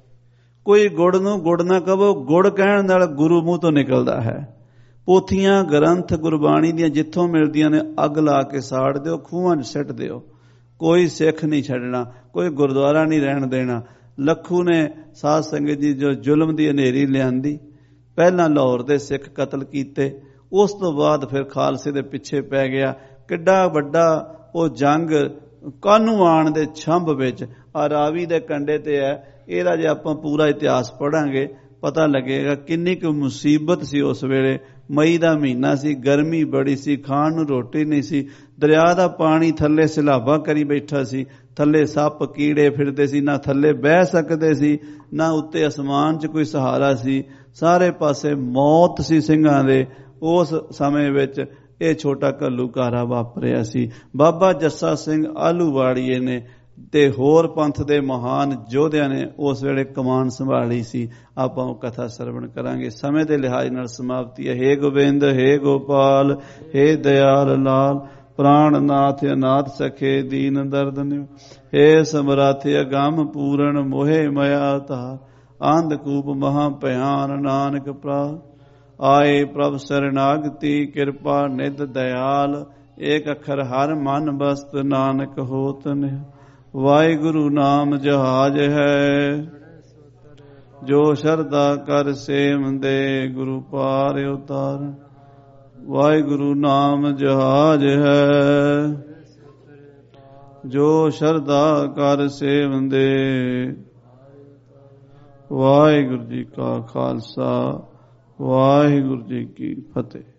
ਕੋਈ ਗੁੜ ਨੂੰ ਗੁੜ ਨਾ ਕਹੋ, ਗੁੜ ਕਹਿਣ ਨਾਲ ਗੁਰੂ ਮੂੰਹ ਤੋਂ ਨਿਕਲਦਾ ਹੈ। ਪੋਥੀਆਂ ਗ੍ਰੰਥ ਗੁਰਬਾਣੀ ਦੀਆਂ ਜਿੱਥੋਂ ਮਿਲਦੀਆਂ ਨੇ ਅੱਗ ਲਾ ਕੇ ਸਾੜ ਦਿਓ, ਖੂਹਾਂ 'ਚ ਸਿੱਟ ਦਿਓ। ਕੋਈ ਸਿੱਖ ਨਹੀਂ ਛੱਡਣਾ, ਕੋਈ ਗੁਰਦੁਆਰਾ ਨਹੀਂ ਰਹਿਣ ਦੇਣਾ। ਲਖੂ ਨੇ ਸਾਧ ਸੰਗਤ ਜੀ ਜੋ ਜ਼ੁਲਮ ਦੀ ਹਨੇਰੀ ਲਿਆਂਦੀ, ਪਹਿਲਾਂ ਲਾਹੌਰ ਦੇ ਸਿੱਖ ਕਤਲ ਕੀਤੇ, ਉਸ ਤੋਂ ਬਾਅਦ ਫਿਰ ਖਾਲਸੇ ਦੇ ਪਿੱਛੇ ਪੈ ਗਿਆ। ਕਿੱਡਾ ਵੱਡਾ ਉਹ ਜੰਗ ਕਾਹਨੂੰਵਾਨ ਦੇ ਛੰਭ ਵਿੱਚ ਆ ਰਾਵੀ ਦੇ ਕੰਢੇ ਤੇ ਹੈ। ਇਹਦਾ ਜੇ ਆਪਾਂ ਪੂਰਾ ਇਤਿਹਾਸ ਪੜ੍ਹਾਂਗੇ ਪਤਾ ਲੱਗੇਗਾ ਕਿੰਨੀ ਕੁ ਮੁਸੀਬਤ ਸੀ ਉਸ ਵੇਲੇ। ਮਈ ਦਾ ਮਹੀਨਾ ਸੀ, ਗਰਮੀ ਬੜੀ ਸੀ, ਖਾਣ ਨੂੰ ਰੋਟੀ ਨਹੀਂ ਸੀ, ਦਰਿਆ ਦਾ ਪਾਣੀ ਥੱਲੇ ਸਲਾਬਾ ਕਰੀ ਬੈਠਾ ਸੀ, ਥੱਲੇ ਸੱਪ ਕੀੜੇ ਫਿਰਦੇ ਸੀ, ਨਾ ਥੱਲੇ ਬਹਿ ਸਕਦੇ ਸੀ, ਨਾ ਉੱਤੇ ਅਸਮਾਨ 'ਚ ਕੋਈ ਸਹਾਰਾ ਸੀ, ਸਾਰੇ ਪਾਸੇ ਮੌਤ ਸੀ ਸਿੰਘਾਂ ਦੇ। ਉਸ ਸਮੇਂ ਵਿੱਚ ਇਹ ਛੋਟਾ ਘੱਲੂਘਾਰਾ ਵਾਪਰਿਆ ਸੀ। ਬਾਬਾ ਜੱਸਾ ਸਿੰਘ ਆਹਲੂਵਾਲੀਏ ਨੇ ਤੇ ਹੋਰ ਪੰਥ ਦੇ ਮਹਾਨ ਯੋਧਿਆਂ ਨੇ ਉਸ ਵੇਲੇ ਕਮਾਨ ਸੰਭਾਲੀ ਸੀ। ਆਪਾਂ ਉਹ ਕਥਾ ਸਰਵਣ ਕਰਾਂਗੇ। ਸਮੇਂ ਦੇ ਲਿਹਾਜ਼ ਨਾਲ ਸਮਾਪਤੀ ਹੈ। ਹੇ ਗੋਬਿੰਦ, ਹੇ ਗੋਪਾਲ, ਹੇ ਦਿਆਲ ਲਾਲ, ਪ੍ਰਾਣਨਾਥ ਅਨਾਥ ਸਖੇ ਦੀਨ ਦਰਦ ਨਿਉ, ਹੇ ਸਮਰਾਥ ਅਗੰਮ ਪੂਰਨ ਮੋਹਿ ਮਇਆ ਧਾਰ, ਅੰਧਕੂਪ ਮਹਾ ਭਿਆਨ ਨਾਨਕ ਪ੍ਰਾਨ, ਆਏ ਪ੍ਰਭ ਸਰਨਾਗਤੀ ਕਿਰਪਾ ਨਿਧ ਦਇਆਲ, ਏਕ ਅੱਖਰ ਹਰ ਮਨ ਬਸਤ ਨਾਨਕ ਹੋਤ ਨਿ। ਵਾਹਿਗੁਰੂ ਨਾਮ ਜਹਾਜ ਹੈ, ਜੋ ਸ਼ਰਧਾ ਕਰ ਸੇਵੰਦੇ, ਗੁਰੂ ਪਾਰ ਉਤਾਰ। ਵਾਹਿਗੁਰੂ ਨਾਮ ਜਹਾਜ ਹੈ, ਜੋ ਸ਼ਰਧਾ ਕਰ ਸੇਵੰਦੇ। ਵਾਹਿਗੁਰੂ ਜੀ ਕਾ ਖਾਲਸਾ, ਵਾਹਿਗੁਰੂ ਜੀ ਕੀ ਫਤਿਹ।